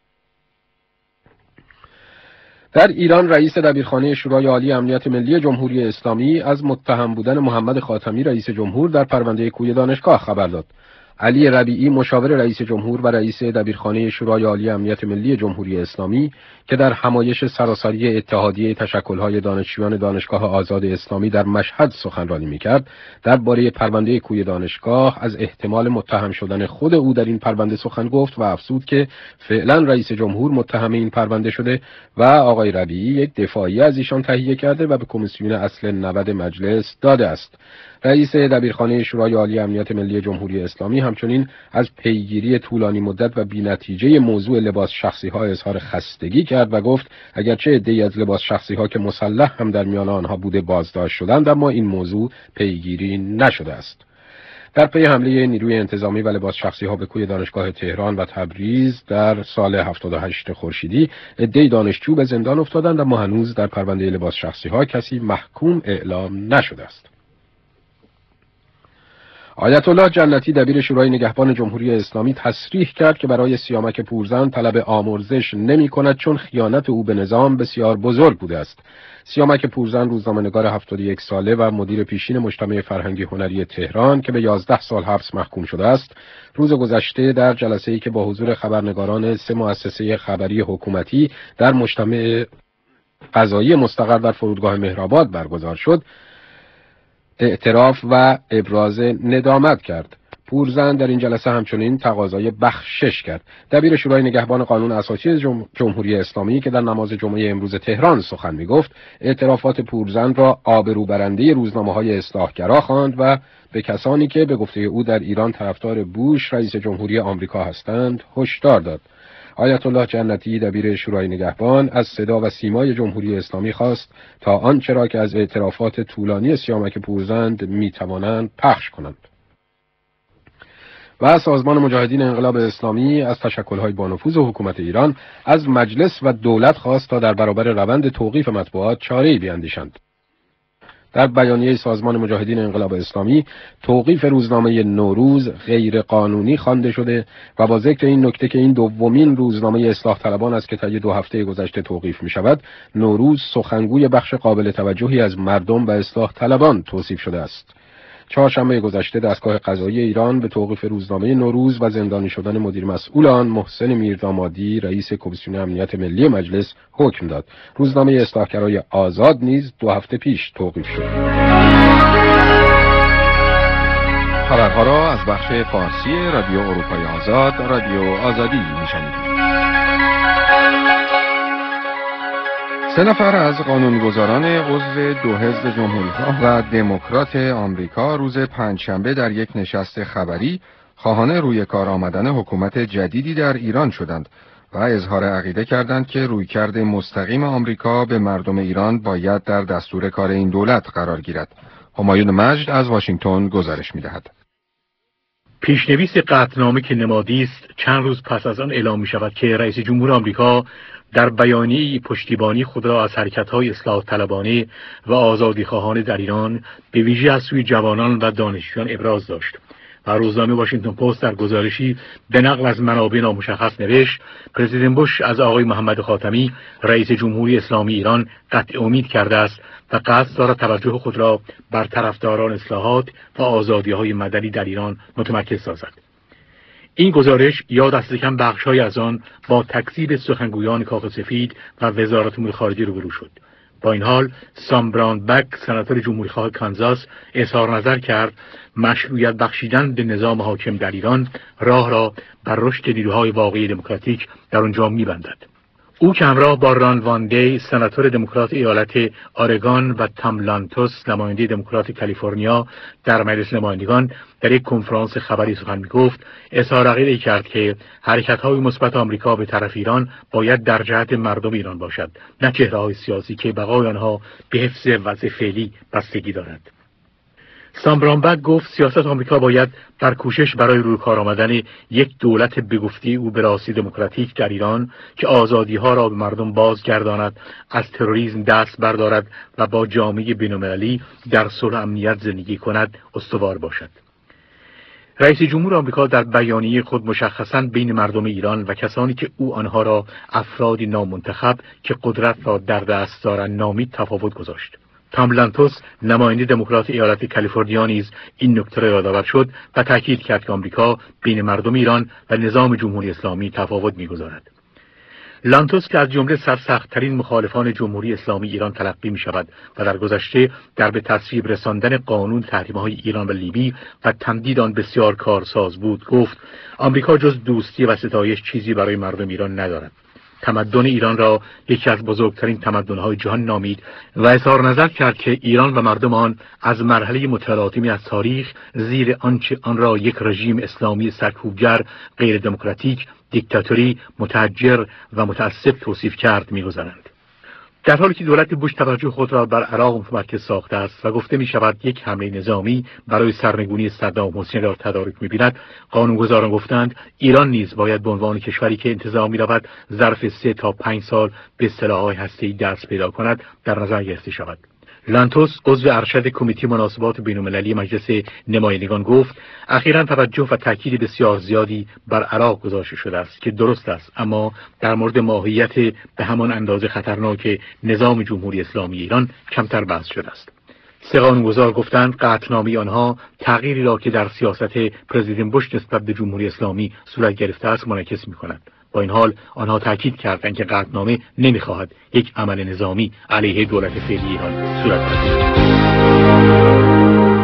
در ایران رئیس دبیرخانه شورای عالی امنیت ملی جمهوری اسلامی از متهم بودن محمد خاتمی رئیس جمهور در پرونده کوی دانشگاه خبر داد. علی ربیعی مشاور رئیس جمهور و رئیس دبیرخانه شورای عالی امنیت ملی جمهوری اسلامی که در همایش سراسری اتحادیه تشکل‌های دانشجویان دانشگاه آزاد اسلامی در مشهد سخنرانی می‌کرد، درباره پرونده کوی دانشگاه از احتمال متهم شدن خود او در این پرونده سخن گفت و افزود که فعلا رئیس جمهور متهم این پرونده شده و آقای ربیعی یک دفاعیه از ایشان تهیه کرده و به کمیسیون اصل 90 مجلس داده است. رئیس دبیرخانه شورای عالی امنیت ملی جمهوری اسلامی همچنین از پیگیری طولانی مدت و بی‌نتیجه موضوع لباس شخصی‌ها اظهار خستگی کرد و گفت اگرچه عده‌ای از لباس شخصی‌ها که مسلح هم در میان آنها بوده بازداشت شدند، اما این موضوع پیگیری نشده است. در پی حمله نیروی انتظامی و لباس شخصی‌ها به کوی دانشگاه تهران و تبریز در سال 78 خورشیدی، عده‌ای دانشجو به زندان افتادند، اما هنوز در پرونده لباس شخصی‌ها کسی محکوم اعلام نشده است. آیت الله جنتی دبیر شورای نگهبان جمهوری اسلامی تصریح کرد که برای سیامک پورزن طلب آمرزش نمی کند چون خیانت او به نظام بسیار بزرگ بوده است. سیامک پورزن روزنامه‌نگار 71 ساله و مدیر پیشین مجتمع فرهنگی هنری تهران که به 11 سال حبس محکوم شده است، روز گذشته در جلسه‌ای که با حضور خبرنگاران 3 مؤسسه خبری حکومتی در مجتمع قضایی مستقر در فرودگاه مهرآباد برگزار شد، اعتراف و ابراز ندامت کرد. پورزند در این جلسه همچنین تقاضای بخشش کرد. دبیر شورای نگهبان قانون اساسی جمهوری اسلامی که در نماز جمعه امروز تهران سخن می‌گفت، اعترافات پورزند را آبروبرنده روزنامه‌های اصلاحگرا خواند و به کسانی که به گفته او در ایران طرفدار بوش رئیس جمهوری آمریکا هستند هشدار داد. آیت الله جنتی دبیر شورای نگهبان از صدا و سیمای جمهوری اسلامی خواست تا آنچه را که از اعترافات طولانی سیامک پورزند می‌توانند پخش کنند. و سازمان مجاهدین انقلاب اسلامی از تشکل‌های با نفوذ حکومت ایران از مجلس و دولت خواست تا در برابر روند توقیف مطبوعات چاره‌ای بیاندیشند. در بیانیه سازمان مجاهدین انقلاب اسلامی، توقیف روزنامه نوروز غیر قانونی خوانده شده و با ذکر این نکته که این دومین روزنامه اصلاح طلبان است که طی 2 هفته گذشته توقیف می شود، نوروز سخنگوی بخش قابل توجهی از مردم و اصلاح طلبان توصیف شده است. چهارشنبه گذشته دستگاه قضایی ایران به توقیف روزنامه نوروز و زندانی شدن مدیر مسئول آن محسن میردامادی رئیس کمیسیون امنیت ملی مجلس حکم داد. روزنامه اصلاحگرای آزاد نیز 2 هفته پیش توقیف شد. خبرها را از بخش فارسی رادیو اروپای آزاد، رادیو آزادی میشنوید. 3 نفر از قانونگذاران عضو 2 حزب جمهوری‌خواه و دموکرات آمریکا روز پنجشنبه در یک نشست خبری خواهان روی کار آمدن حکومت جدیدی در ایران شدند و اظهار عقیده کردند که رویکرد مستقیم آمریکا به مردم ایران باید در دستور کار این دولت قرار گیرد. همایون مجد از واشنگتن گزارش می‌دهد. پیشنویس قطعنامه که نمادی است چند روز پس از آن اعلام می‌شود که رئیس جمهور آمریکا در بیانیه‌ای پشتیبانی خود را از حرکت‌های اصلاح طلبانه و آزادیخواهانه در ایران به ویژه از سوی جوانان و دانشجویان ابراز داشت و روزنامه واشنگتن پست در گزارشی به نقل از منابع نامشخص نوشت پرزیدنت بوش از آقای محمد خاتمی رئیس جمهوری اسلامی ایران قطع امید کرده است و قصد دارد توجه خود را بر طرفداران اصلاحات و آزادی‌های مدنی در ایران متمرکز سازد. این گزارش یا دست کم بخش‌های از آن با تکذیب سخنگویان کاخ سفید و وزارت امور خارجه روبرو شد. با این حال سام براونبک سناتور جمهوری‌خواه کانزاس اظهار نظر کرد مشروعیت بخشیدن به نظام حاکم در ایران راه را بر رشد نیروهای واقعی دموکراتیک در آنجا می‌بندد. او که همراه با ران وان دی سناتور دموکرات ایالت آرگون و تام لانتوس نماینده دموکرات کالیفرنیا در مجلس نمایندگان در یک کنفرانس خبری سخن می‌گفت، اظهار عقیده کرد که حرکت‌های مثبت آمریکا به طرف ایران باید در جهت مردم ایران باشد، نه چهره‌های سیاسی که بقای آنها به حفظ وضع فعلی بستگی دارد. سام براونبک گفت سیاست آمریکا باید در کوشش برای رویکار آمدن یک دولت به گفته او به راستی دموکراتیک در ایران که آزادی‌ها را به مردم بازگرداند، از تروریسم دست بردارد و با جامعه بین‌المللی در صلح و امنیت زندگی کند استوار باشد. رئیس جمهور آمریکا در بیانیه خود مشخصاً بین مردم ایران و کسانی که او آنها را افرادی نامنتخب که قدرت را در دست دارند نامید تفاوت گذاشت. تام لانتوس نماینده دموکرات ایالت کالیفرنیا نیز این نکته را یادآور شد و تاکید کرد که آمریکا بین مردم ایران و نظام جمهوری اسلامی تفاوت می‌گذارد. لانتوس که از جمله سرسخت‌ترین مخالفان جمهوری اسلامی ایران تلقی می‌شود و در گذشته در به تصویب رساندن قانون تحریم‌های ایران و لیبی و تمدید آن بسیار کارساز بود، گفت آمریکا جز دوستی و ستایش چیزی برای مردم ایران ندارد. تمدن ایران را یکی از بزرگترین تمدن‌های جهان نامید و اظهار نظر کرد که ایران و مردم آن از مرحله متلاطمی از تاریخ زیر آنچه آن را یک رژیم اسلامی سرکوبگر، غیر دموکراتیک، دیکتاتوری، متحجر و متعصب توصیف کرد می‌گذارند. در حالی که دولت بوش توجه خود را بر عراق متمرکز ساخته است و گفته می شود یک حمله نظامی برای سرنگونی صدام حسین را تدارک می بیند، قانونگذاران گفتند ایران نیز باید به عنوان کشوری که انتظار می رود ظرف 3 تا 5 سال به سلاح‌های هسته‌ای دست پیدا کند در نظر گرفته شود. لانتوس عضو ارشد کمیته مناسبات بین‌المللی مجلس نمایندگان گفت اخیراً توجه و تاکید بسیار زیادی بر عراق گذاشته شده است که درست است، اما در مورد ماهیت به همان اندازه خطرناک نظام جمهوری اسلامی ایران کمتر بحث شده است. 3 قانونگذار گفتند قطعنامه آنها تغییری را که در سیاست پرزیدنت بوش نسبت به جمهوری اسلامی صورت گرفته است منعکس می‌کند. با این حال آنها تاکید کردند که قطعنامه نمی‌خواهد یک عمل نظامی علیه دولت فعلی ایران صورت بگیرد.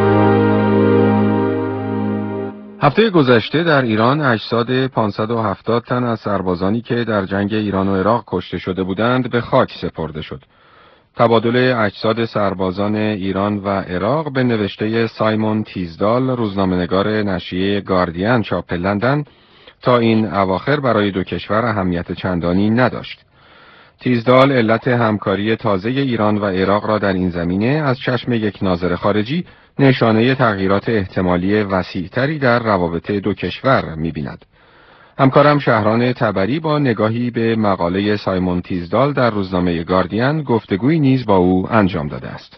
هفته گذشته در ایران اجساد 570 تن از سربازانی که در جنگ ایران و عراق کشته شده بودند به خاک سپرده شد. تبادل اجساد سربازان ایران و عراق به نوشته سایمون تیزدال، روزنامه‌نگار نشریه گاردین چاپ لندن، تا این اواخر برای دو کشور اهمیت چندانی نداشت. تیزدال علت همکاری تازه ایران و عراق را در این زمینه از چشم یک ناظر خارجی نشانه تغییرات احتمالی وسیع‌تری در روابط دو کشور می‌بیند. همکارم شهران تبری با نگاهی به مقاله سایمون تیزدال در روزنامه گاردین گفتگویی نیز با او انجام داده است.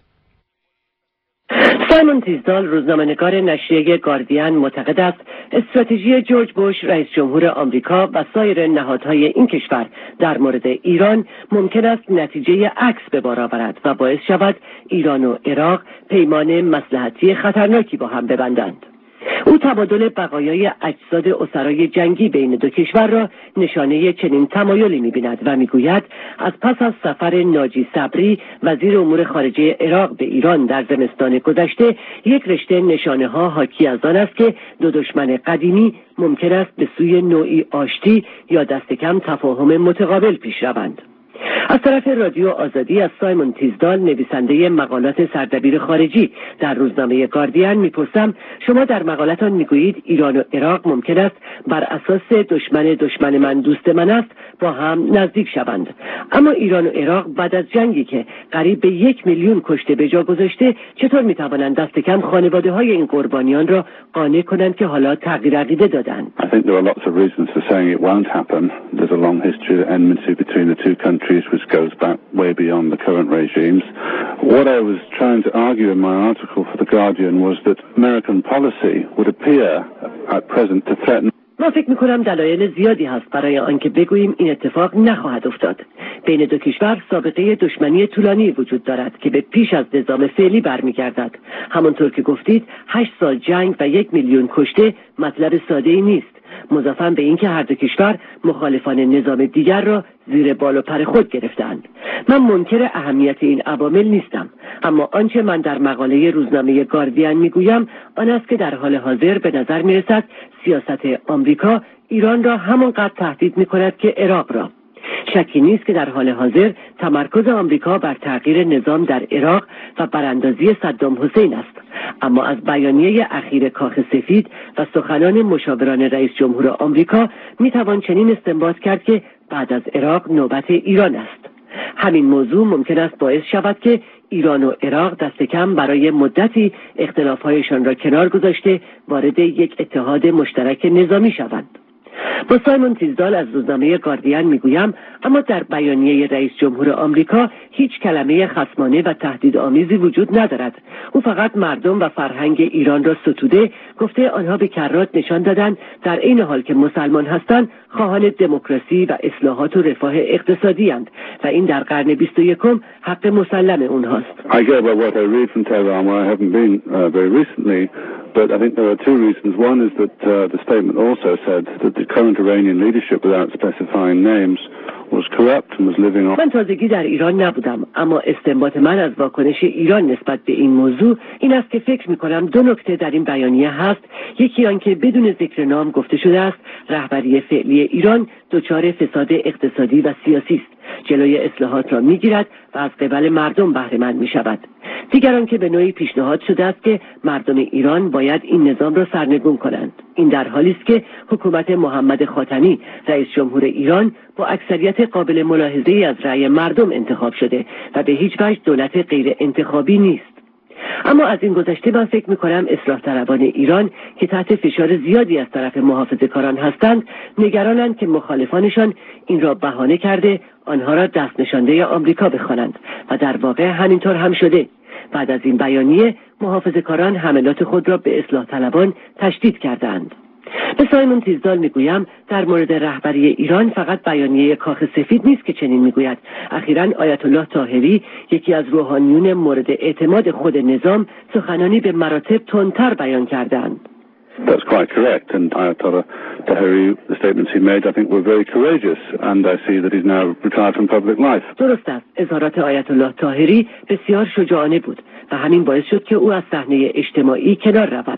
سایمون تیزدال، روزنامه‌نگار نشریه گاردین، معتقد است استراتژی جورج بوش رئیس جمهور آمریکا و سایر نهادهای این کشور در مورد ایران ممکن است نتیجه عکس به بار آورد و باعث شود ایران و عراق پیمان مصلحتی خطرناکی با هم ببندند. او تبادل بقایای اجساد اسرای جنگی بین دو کشور را نشانه چنین تمایلی می‌بیند و می‌گوید از پس از سفر ناجی صبری وزیر امور خارجه عراق به ایران در زمستان گذشته، یک رشته نشانه‌ها حاکی از آن است که دو دشمن قدیمی ممکن است به سوی نوعی آشتی یا دست کم تفاهم متقابل پیش روند. از طرف رادیو آزادی از سایمون تیزدال، نویسنده مقالات سردبیر خارجی در روزنامه گاردین، میپرسم شما در مقالتان میگویید ایران و عراق ممکن است بر اساس دشمن من دوست من است با هم نزدیک شوند، اما ایران و عراق بعد از جنگی که قریب به 1 میلیون کشته به جا گذاشته چطور میتوانند دست کم خانواده های این قربانیان را قانع کنند که حالا تغییر عقیده دادند؟ I think there are lots of reasons for saying it won't happen. There's a long history of enmity between the two countries which goes back way beyond the current regimes. What I was trying to argue in my article for The Guardian was that American policy would appear at present to threaten. ما فکر میکنم دلایل زیادی هست برای آنکه بگوییم این اتفاق نخواهد افتاد. بین دو کشور سابقه دشمنی طولانی وجود دارد که به پیش از نظام فعلی برمیگردد. همانطور که گفتید 8 سال جنگ و 1 میلیون کشته مطلب ساده‌ای نیست، مضافاً به اینکه هر دو کشور مخالفان نظام دیگر را زیر بال و پر خود گرفتند. من منکر اهمیت این عوامل نیستم، اما آنچه من در مقاله روزنامه گاردین میگویم آن است که در حال حاضر به نظر میرسد سیاست آمریکا ایران را همانقدر تهدید میکند که عراق را. شکی نیست که در حال حاضر تمرکز آمریکا بر تغییر نظام در عراق و براندازی صدام حسین است، اما از بیانیه اخیر کاخ سفید و سخنان مشاوران رئیس جمهور آمریکا میتوان چنین استنباط کرد که بعد از عراق نوبت ایران است. همین موضوع ممکن است باعث شود که ایران و عراق دست کم برای مدتی اختلاف‌هایشان را کنار گذاشته وارد یک اتحاد مشترک نظامی شوند. با سایمون تیزدال از روزنامه گاردین میگویم اما در بیانیه رئیس جمهور آمریکا هیچ کلمه خصمانه و تهدیدآمیزی وجود ندارد. او فقط مردم و فرهنگ ایران را ستوده، گفته آنها به کرات نشان دادند در این حال که مسلمان هستند خواهان دموکراسی و اصلاحات و رفاه اقتصادی اند و این در قرن 21 حق مسلم اونهاست. I go by what I read from Tehran, where I haven't been very recently, but I think there are two reasons. One is that the statement also said that the current Iranian leadership, without specifying names, was corrupt and was living on. من تازگی در ایران نبودم، اما استنباط من از واکنش ایران نسبت به این موضوع این است که فکر می‌کنم دو نکته در این بیانیه هست. یکی آن که بدون ذکر نام گفته شده است رهبری فعلی ایران دچار فساد اقتصادی و سیاسی است، جلوی اصلاحات را می‌گیرد و از قبل مردم بهره مند می‌شود. دیگران که به نوعی پیشنهاد شده است که مردم ایران باید این نظام را سرنگون کنند. این در حالی است که حکومت محمد خاتمی رئیس جمهور ایران با اکثریت قابل ملاحظه‌ای از رأی مردم انتخاب شده و به هیچ وجه دولت غیر انتخابی نیست. اما از این گذشته من فکر می‌کنم اصلاح طلبان ایران که تحت فشار زیادی از طرف محافظه‌کاران هستند نگرانند که مخالفانشان این را بهانه کرده آنها را دست نشانده آمریکا بخوانند و در واقع همینطور هم شده. بعد از این بیانیه محافظه‌کاران حملات خود را به اصلاح طلبان تشدید کردند. به سایمون تیزدال میگویم در مورد رهبری ایران فقط بیانیه کاخ سفید نیست که چنین میگوید. اخیراً آیت الله طاهری یکی از روحانیون مورد اعتماد خود نظام سخنانی به مراتب تندتر بیان کردند. That's quite correct, and Ayatollah Tahiri, the statements he made, I think were very courageous, and I see that he's now retired from public life. درست است. اظهارات آیت الله طاهری بسیار شجاعانه بود و همین باعث شد که او از صحنه اجتماعی کنار رود.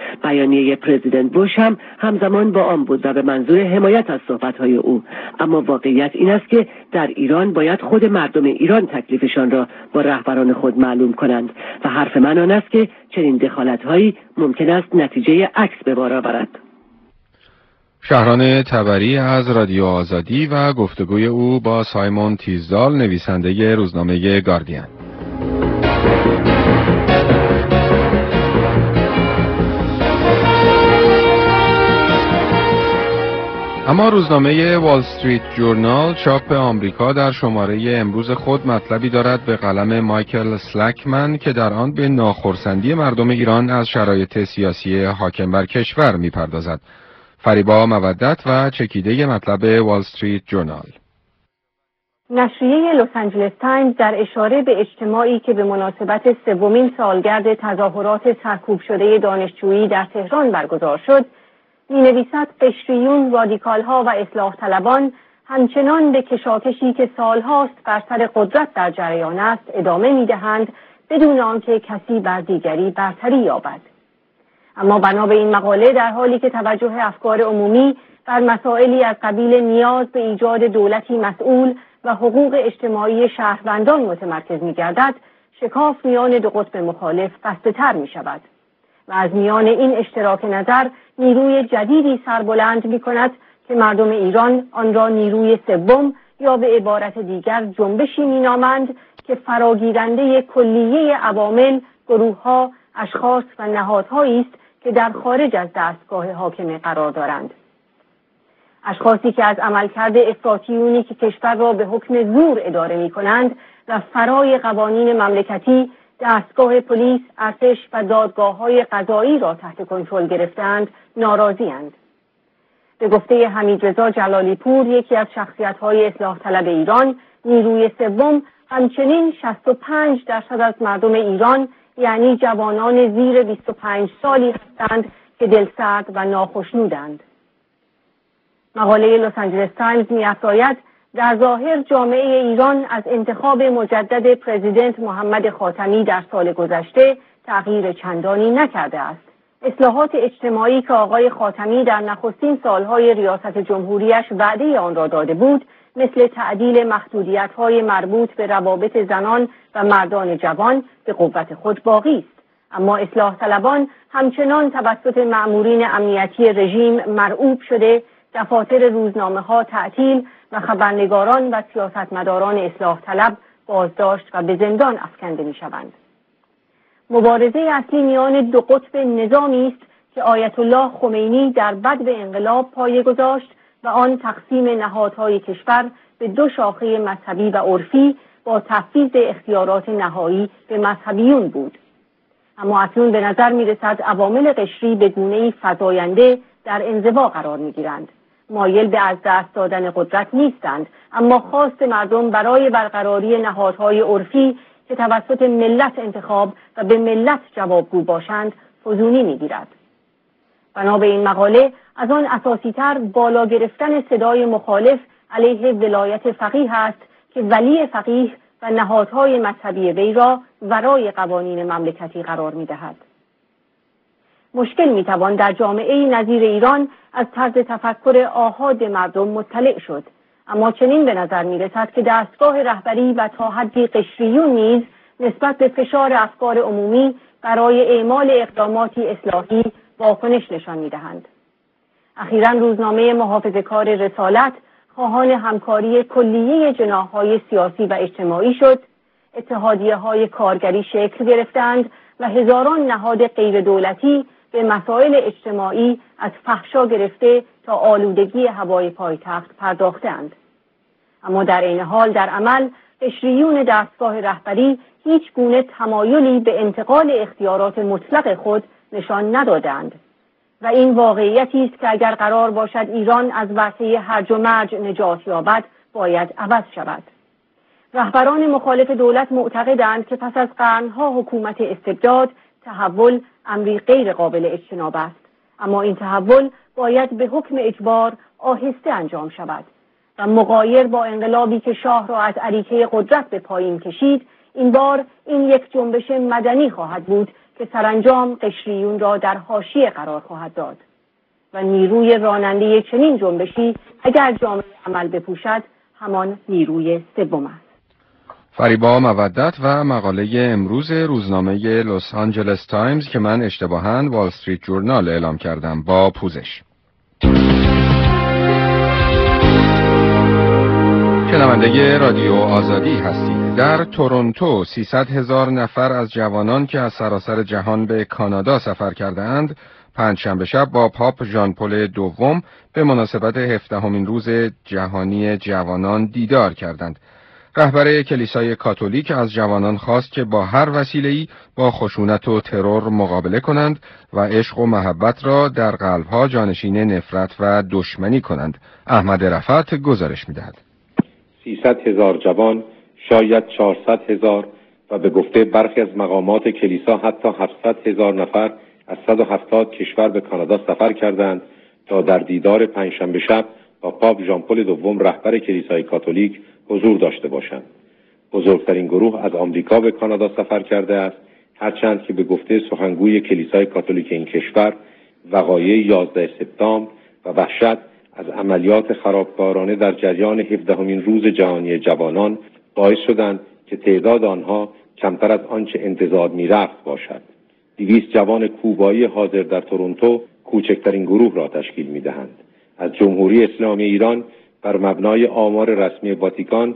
بیانیه پرزیدنت بوش هم همزمان با آن بود و به منظور حمایت از صحبت‌های او. اما واقعیت این است که در ایران باید خود مردم ایران تکلیفشان را با رهبران خود معلوم کنند و حرف من آن است که چنین دخالت‌هایی ممکن است نتیجه عکس به بار آورد. شهران تبری از رادیو آزادی و گفتگوی او با سایمون تیزدال، نویسنده روزنامه گاردین. اما روزنامه وال استریت جورنال چاپ آمریکا در شماره امروز خود مطلبی دارد به قلم مایکل سلکمن که در آن به ناخرسندی مردم ایران از شرایط سیاسی حاکم بر کشور می‌پردازد. فریبا مودت و چکیده مطلب وال استریت جورنال. نشریه لس آنجلس تایمز در اشاره به اجتماعی که به مناسبت سومین سالگرد تظاهرات سرکوب شده دانشجویی در تهران برگزار شد، می‌نویسد قشریون، رادیکال‌ها و اصلاح طلبان همچنان به کشاکشی که سالهاست بر سر قدرت در جریان است ادامه می‌دهند بدون آنکه کسی بر دیگری برتری یابد. اما بنا به این مقاله در حالی که توجه افکار عمومی بر مسائلی از قبیل نیاز به ایجاد دولتی مسئول و حقوق اجتماعی شهروندان متمرکز می‌گردد، شکاف میان دو قطب مخالف بسته‌تر می‌شود و از میان این اشتراک نظر نیروی جدیدی سربلند می‌کند که مردم ایران آن را نیروی سوم یا به عبارت دیگر جنبشی می‌نامند که فراگیرنده کلیه عوامل، گروه‌ها، اشخاص و نهادهایی است که در خارج از دستگاه حاکمه قرار دارند. اشخاصی که از عملکرد افراطیونی که کشور را به حکم زور اداره می‌کنند و فرای قوانین مملکتی، دستگاه پلیس، ارتش و دادگاه‌های قضایی را تحت کنترل گرفتند، ناراضی‌اند. به گفته حمیدرضا جلالی پور، یکی از شخصیت‌های اصلاح طلب ایران، نیروی سوم همچنین 65% از مردم ایران، یعنی جوانان زیر 25 سالی هستند که دلسرد و ناخشنودند. مقاله لس آنجلس تایمز می‌افزاید در ظاهر جامعه ایران از انتخاب مجدد پرزیدنت محمد خاتمی در سال گذشته تغییر چندانی نکرده است. اصلاحات اجتماعی که آقای خاتمی در نخستین سالهای ریاست جمهوریش وعده آن را داده بود، مثل تعدیل محدودیت‌های مربوط به روابط زنان و مردان جوان، به قوت خود باقی است. اما اصلاح طلبان همچنان توسط مأمورین امنیتی رژیم مرعوب شده، دفاتر روزنامه‌ها تعطیل و خبرنگاران و سیاستمداران اصلاح طلب بازداشت و به زندان افکنده می‌شوند. مبارزه اصلی میان دو قطب نظامی است که آیت الله خمینی در بدو انقلاب پایه گذاشت و آن تقسیم نهادهای کشور به دو شاخه مذهبی و عرفی با تفویض اختیارات نهایی به مذهبیون بود. اما اکنون به نظر می‌رسد عوامل قشری به گونه‌ای فزاینده در انزوا قرار می‌گیرند. مایل به از دست دادن قدرت نیستند، اما خواست مردم برای برقراری نهادهای عرفی که توسط ملت انتخاب و به ملت جوابگو باشند فزونی می‌گیرد. بنا به این مقاله از آن اساسی‌تر بالا گرفتن صدای مخالف علیه ولایت فقیه است که ولی فقیه و نهادهای مذهبی وی را ورای قوانین مملکتی قرار می‌دهد. مشکل می‌توان در جامعه نظیر ایران از طرز تفکر آحاد مردم مطلع شد، اما چنین به نظر می‌رسد که دستگاه رهبری و تا حدی قشریون نیز نسبت به فشار افکار عمومی برای اعمال اقداماتی اصلاحی واکنش نشان می‌دهند. اخیراً روزنامه محافظه‌کار رسالت خواهان همکاری کلیه جناح‌های سیاسی و اجتماعی شد، اتحادیه‌های کارگری شکل گرفتند و هزاران نهاد غیر دولتی به مسائل اجتماعی از فحشا گرفته تا آلودگی هوای پایتخت پرداختند. اما در این حال در عمل قشریون دستگاه رهبری هیچ گونه تمایلی به انتقال اختیارات مطلق خود نشان ندادند و این واقعیتی است که اگر قرار باشد ایران از ورطه هرج و مرج نجات یابد باید عوض شود. رهبران مخالف دولت معتقدند که پس از قرنها حکومت استبداد تحول امری غیر قابل اجتناب است، اما این تحول باید به حکم اجبار آهسته انجام شود و مغایر با انقلابی که شاه را از اریکه قدرت به پایین کشید، این بار این یک جنبش مدنی خواهد بود که سرانجام قشریون را در حاشیه قرار خواهد داد و نیروی راننده چنین جنبشی اگر جامعه عمل بپوشد همان نیروی سوم است. فریبا مودت و مقاله امروز روزنامه لس آنجلس تایمز که من اشتباهاً وال استریت جورنال اعلام کردم. با پوزش. شنونده رادیو آزادی هستید. در تورنتو 300,000 نفر از جوانان که از سراسر جهان به کانادا سفر کردند پنجشنبه شب با پاپ ژان پل دوم به مناسبت 17مین روز جهانی جوانان دیدار کردند. رهبر کلیسای کاتولیک از جوانان خواست که با هر وسیله‌ای با خشونت و ترور مقابله کنند و عشق و محبت را در قلب‌ها جانشین نفرت و دشمنی کنند. احمد رفعت گزارش می‌دهد. 300,000 جوان، شاید 400,000 و به گفته برخی از مقامات کلیسا حتی 700,000 نفر از 170 کشور به کانادا سفر کردند تا در دیدار پنجشنبه شب با پاپ ژان پل دوم رهبر کلیسای کاتولیک حضور داشته باشند. بزرگترین گروه از آمریکا به کانادا سفر کرده است، هرچند که به گفته سخنگوی کلیسای کاتولیک این کشور وقایع 11 سپتامبر و وحشت از عملیات خرابکارانه در جریان 17مین روز جهانی جوانان باعث شدند که تعداد آنها کمتر از آنچه انتظار می‌رفت باشد. 200 جوان کوبایی حاضر در تورنتو کوچکترین گروه را تشکیل می‌دهند. از جمهوری اسلامی ایران بر مبنای آمار رسمی واتیکان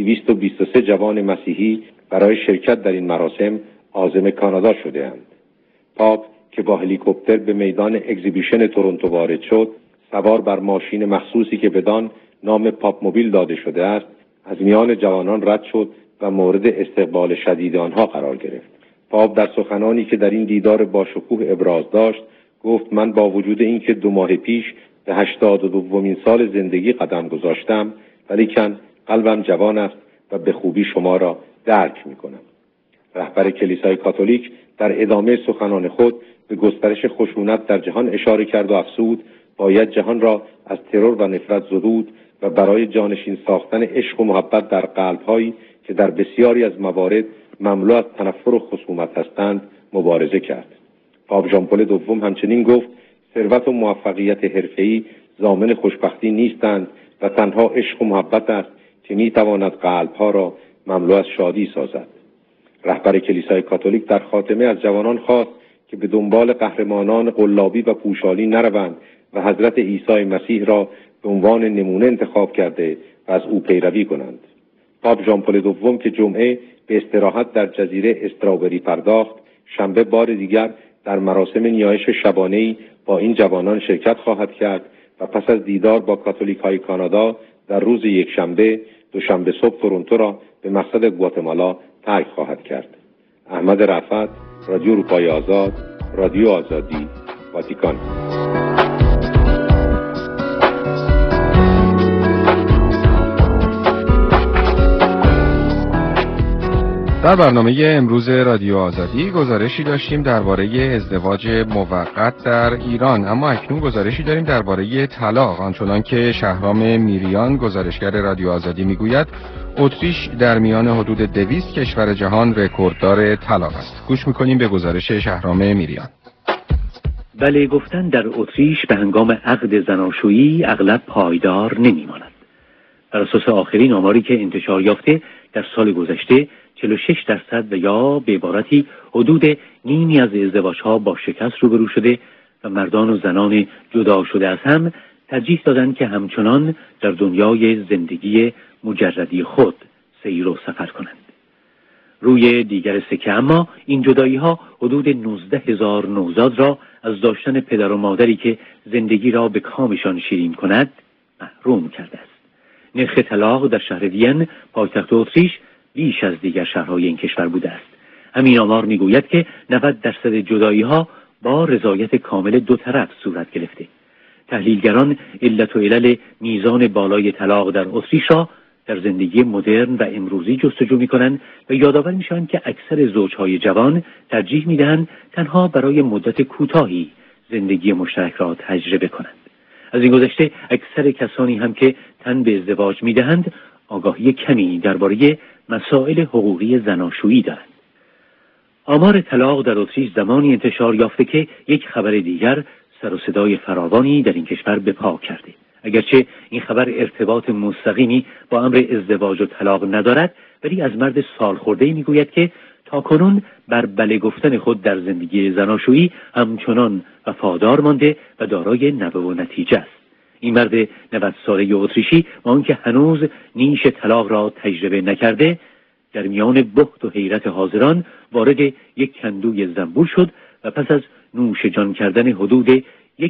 223 جوان مسیحی برای شرکت در این مراسم عازم کانادا شده‌اند. پاپ که با هلیکوپتر به میدان اگزیبیشن تورنتو وارد شد، سوار بر ماشین مخصوصی که بدان نام پاپ موبیل داده شده است، از میان جوانان رد شد و مورد استقبال شدید آنها قرار گرفت. پاپ در سخنانی که در این دیدار با شکوه ابراز داشت، گفت من با وجود اینکه 2 ماه پیش به 82مین سال زندگی قدم گذاشتم، ولیکن قلبم جوان است و به خوبی شما را درک می‌کنم. رهبر کلیسای کاتولیک در ادامه سخنان خود به گسترش خشونت در جهان اشاره کرد و افزود باید جهان را از ترور و نفرت زدود و برای جانشین ساختن عشق و محبت در قلب‌هایی که در بسیاری از موارد مملو از تنفر و خصومت هستند مبارزه کرد. پاپ ژان پل دوم همچنین گفت ثروت و موفقیت حرفه‌ای ضامن خوشبختی نیستند و تنها عشق و محبت است که می‌تواند قلب‌ها را مملو از شادی سازد. رهبر کلیسای کاتولیک در خاتمه از جوانان خواست که به دنبال قهرمانان قلابی و پوشالی نروند و حضرت عیسی مسیح را به عنوان نمونه انتخاب کرده و از او پیروی کنند. پاپ ژان پل دوم که جمعه به استراحت در جزیره استرابری پرداخت، شنبه بار دیگر در مراسم نیایش شبانه‌ای با این جوانان شرکت خواهد کرد و پس از دیدار با کاتولیک‌های کانادا در روز یکشنبه، دوشنبه صبح تورنتو را به مقصد گواتمالا ترک خواهد کرد. احمد رفعت، رادیو اروپای آزاد، رادیو آزادی، واتیکان. در برنامه امروز رادیو آزادی گزارشی داشتیم درباره ازدواج موقت در ایران، اما اکنون گزارشی داریم درباره طلاق. آنچنان که شهرام میریان گزارشگر رادیو آزادی میگوید اتریش در میان حدود 200 کشور جهان رکورددار طلاق است. گوش میکنیم به گزارش شهرام میریان. بله گفتن در اتریش به هنگام عقد زناشویی اغلب پایدار نمیماند. بر اساس آخرین آماری که انتشار یافته در سال گذشته 46% و یا به عبارتی حدود نیمی از ازدواج‌ها با شکست روبرو شده و مردان و زنان جدا شده از هم ترجیح دادند که همچنان در دنیای زندگی مجردی خود سیر و سفر کنند. روی دیگر سکه اما این جدایی‌ها حدود 19,000 نوزاد را از داشتن پدر و مادری که زندگی را به کامشان شیرین کند محروم کرده است. نرخ طلاق در شهر وین پایتخت اتریش بیش از دیگر شهرهای این کشور بوده است. همین آمار میگوید که 90% جدایی‌ها با رضایت کامل دو طرف صورت گرفته. تحلیلگران علت و علل میزان بالای طلاق در اتریش را در زندگی مدرن و امروزی جستجو می‌کنند و یادآور می‌شوند که اکثر زوج‌های جوان ترجیح می‌دهند تنها برای مدت کوتاهی زندگی مشترک را تجربه کنند. از این گذشته اکثر کسانی هم که تن به ازدواج می‌دهند آگاهی کمی درباره مسائل حقوقی زناشویی دارند. آمار طلاق در اتریش زمانی انتشار یافته که یک خبر دیگر سر و صدای فراوانی در این کشور به پا کرده. اگرچه این خبر ارتباط مستقیمی با امر ازدواج و طلاق ندارد، ولی از مرد سالخورده‌ای میگوید که تاکنون بر بله گفتن خود در زندگی زناشویی همچنان وفادار مانده و دارای نوه و نتیجه است. این مرد 90 ساله اتریشی با آنکه هنوز نیش طلاق را تجربه نکرده، در میان بهت و حیرت حاضران وارد یک کندوی زنبور شد و پس از نوش جان کردن حدود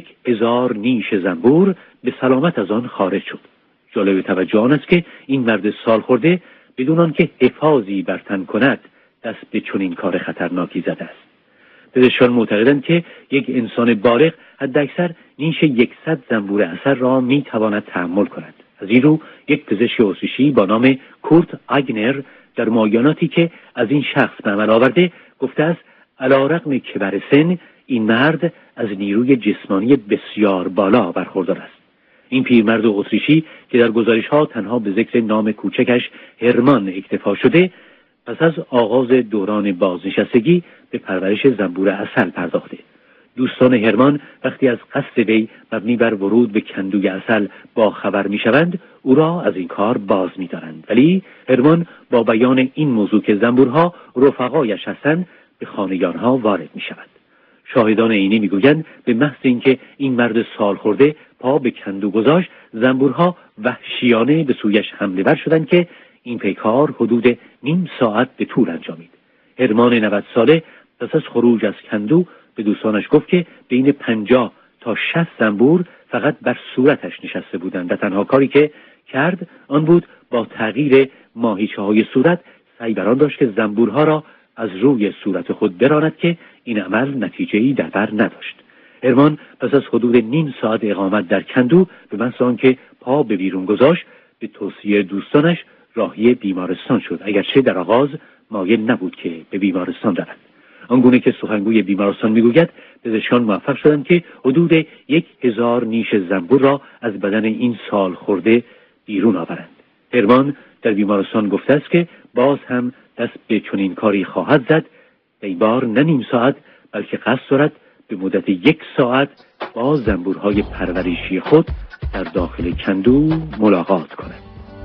1000 نیش زنبور به سلامت از آن خارج شد. جالب توجه آن است که این مرد سالخورده بدون آنکه حفاظی بر تن کند دست به چنین کار خطرناکی زده است. پزشکان معتقدند که یک انسان بالغ حداکثر نیش 100 زنبور عسل را میتواند تحمل کند. از این رو یک پزشک اتریشی با نام کورت آگنر در معایناتی که از این شخص به عمل آورده گفته است علیرغم کبر سن این مرد از نیروی جسمانی بسیار بالا برخوردار است. این پیرمرد اتریشی که در گزارش‌ها تنها به ذکر نام کوچکش هرمان اکتفا شده، پس از آغاز دوران بازنشستگی به پرورش زنبور عسل پرداخته. دوستان هرمان وقتی از قصد وی مبنی بر ورود به کندوی عسل با خبر می‌شوند، او را از این کار باز می‌دارند. ولی هرمان با بیان این موضوع که زنبورها رفقایش هستند، به خانه آنها وارد می‌شود. شاهدان عینی می‌گویند به محض اینکه این مرد سالخورده پا به کندو گذاشت، زنبورها وحشیانه به سویش حمله ور شدند که این پیکار حدود نیم ساعت به طول انجامید. هرمان 90 ساله پس از خروج از کندو به دوستانش گفت که بین 50 تا 60 زنبور فقط بر صورتش نشسته بودند و تنها کاری که کرد آن بود با تغییر ماهیچه‌های صورت سعی بر آن داشت که زنبورها را از روی صورت خود براند که این عمل نتیجه‌ای در بر نداشت. هرمان پس از حدود نیم ساعت اقامت در کندو به محض آنکه پا به بیرون گذاشت به توصیه دوستانش راهی بیمارستان شد، اگرچه در آغاز مایل نبود که به بیمارستان برود. آنگونه که سخنگوی بیمارستان میگوید پزشکان موفق شدند که حدود 1000 نیش زنبور را از بدن این سال خورده بیرون آورند. هرمان در بیمارستان گفته است که باز هم دست به چنین کاری خواهد زد و این بار نه نیم ساعت بلکه قصد دارد به مدت 1 ساعت با زنبورهای پرورشی خود در داخل کندو ملاقات کند.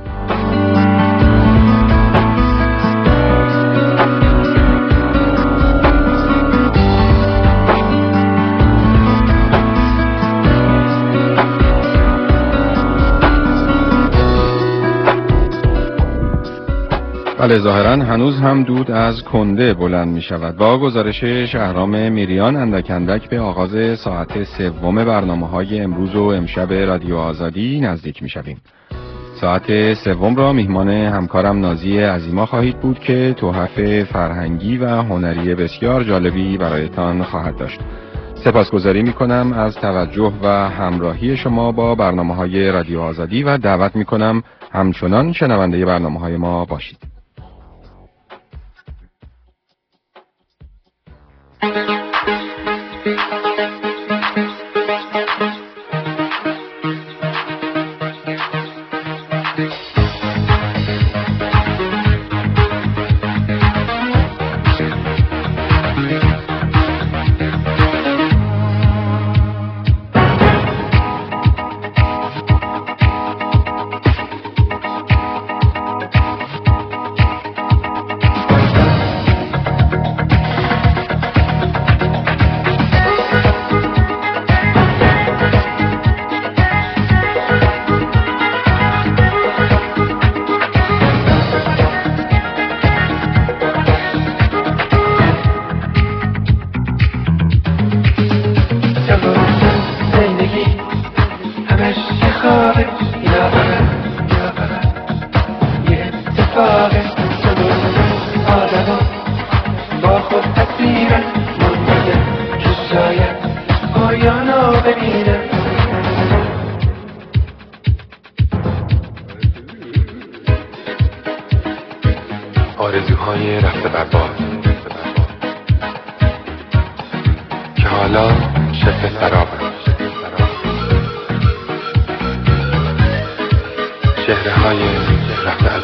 بله، ظاهراً هنوز هم دود از کنده بلند می شود. با گزارش شهرام میریان اندک اندک به آغاز ساعت 3 برنامه‌های امروز و امشب رادیو آزادی نزدیک می شویم. ساعت 3 را میهمان همکارم نازی عظیما خواهید بود که تحف فرهنگی و هنری بسیار جالبی برایتان خواهد داشت. سپاسگزاری می کنم از توجه و همراهی شما با برنامه‌های رادیو آزادی و دعوت می کنم همچنان شنونده برنامه‌های ما باشید. آرزوهای رفته بر باد که حالا شکل سرابند، چهره‌های رفته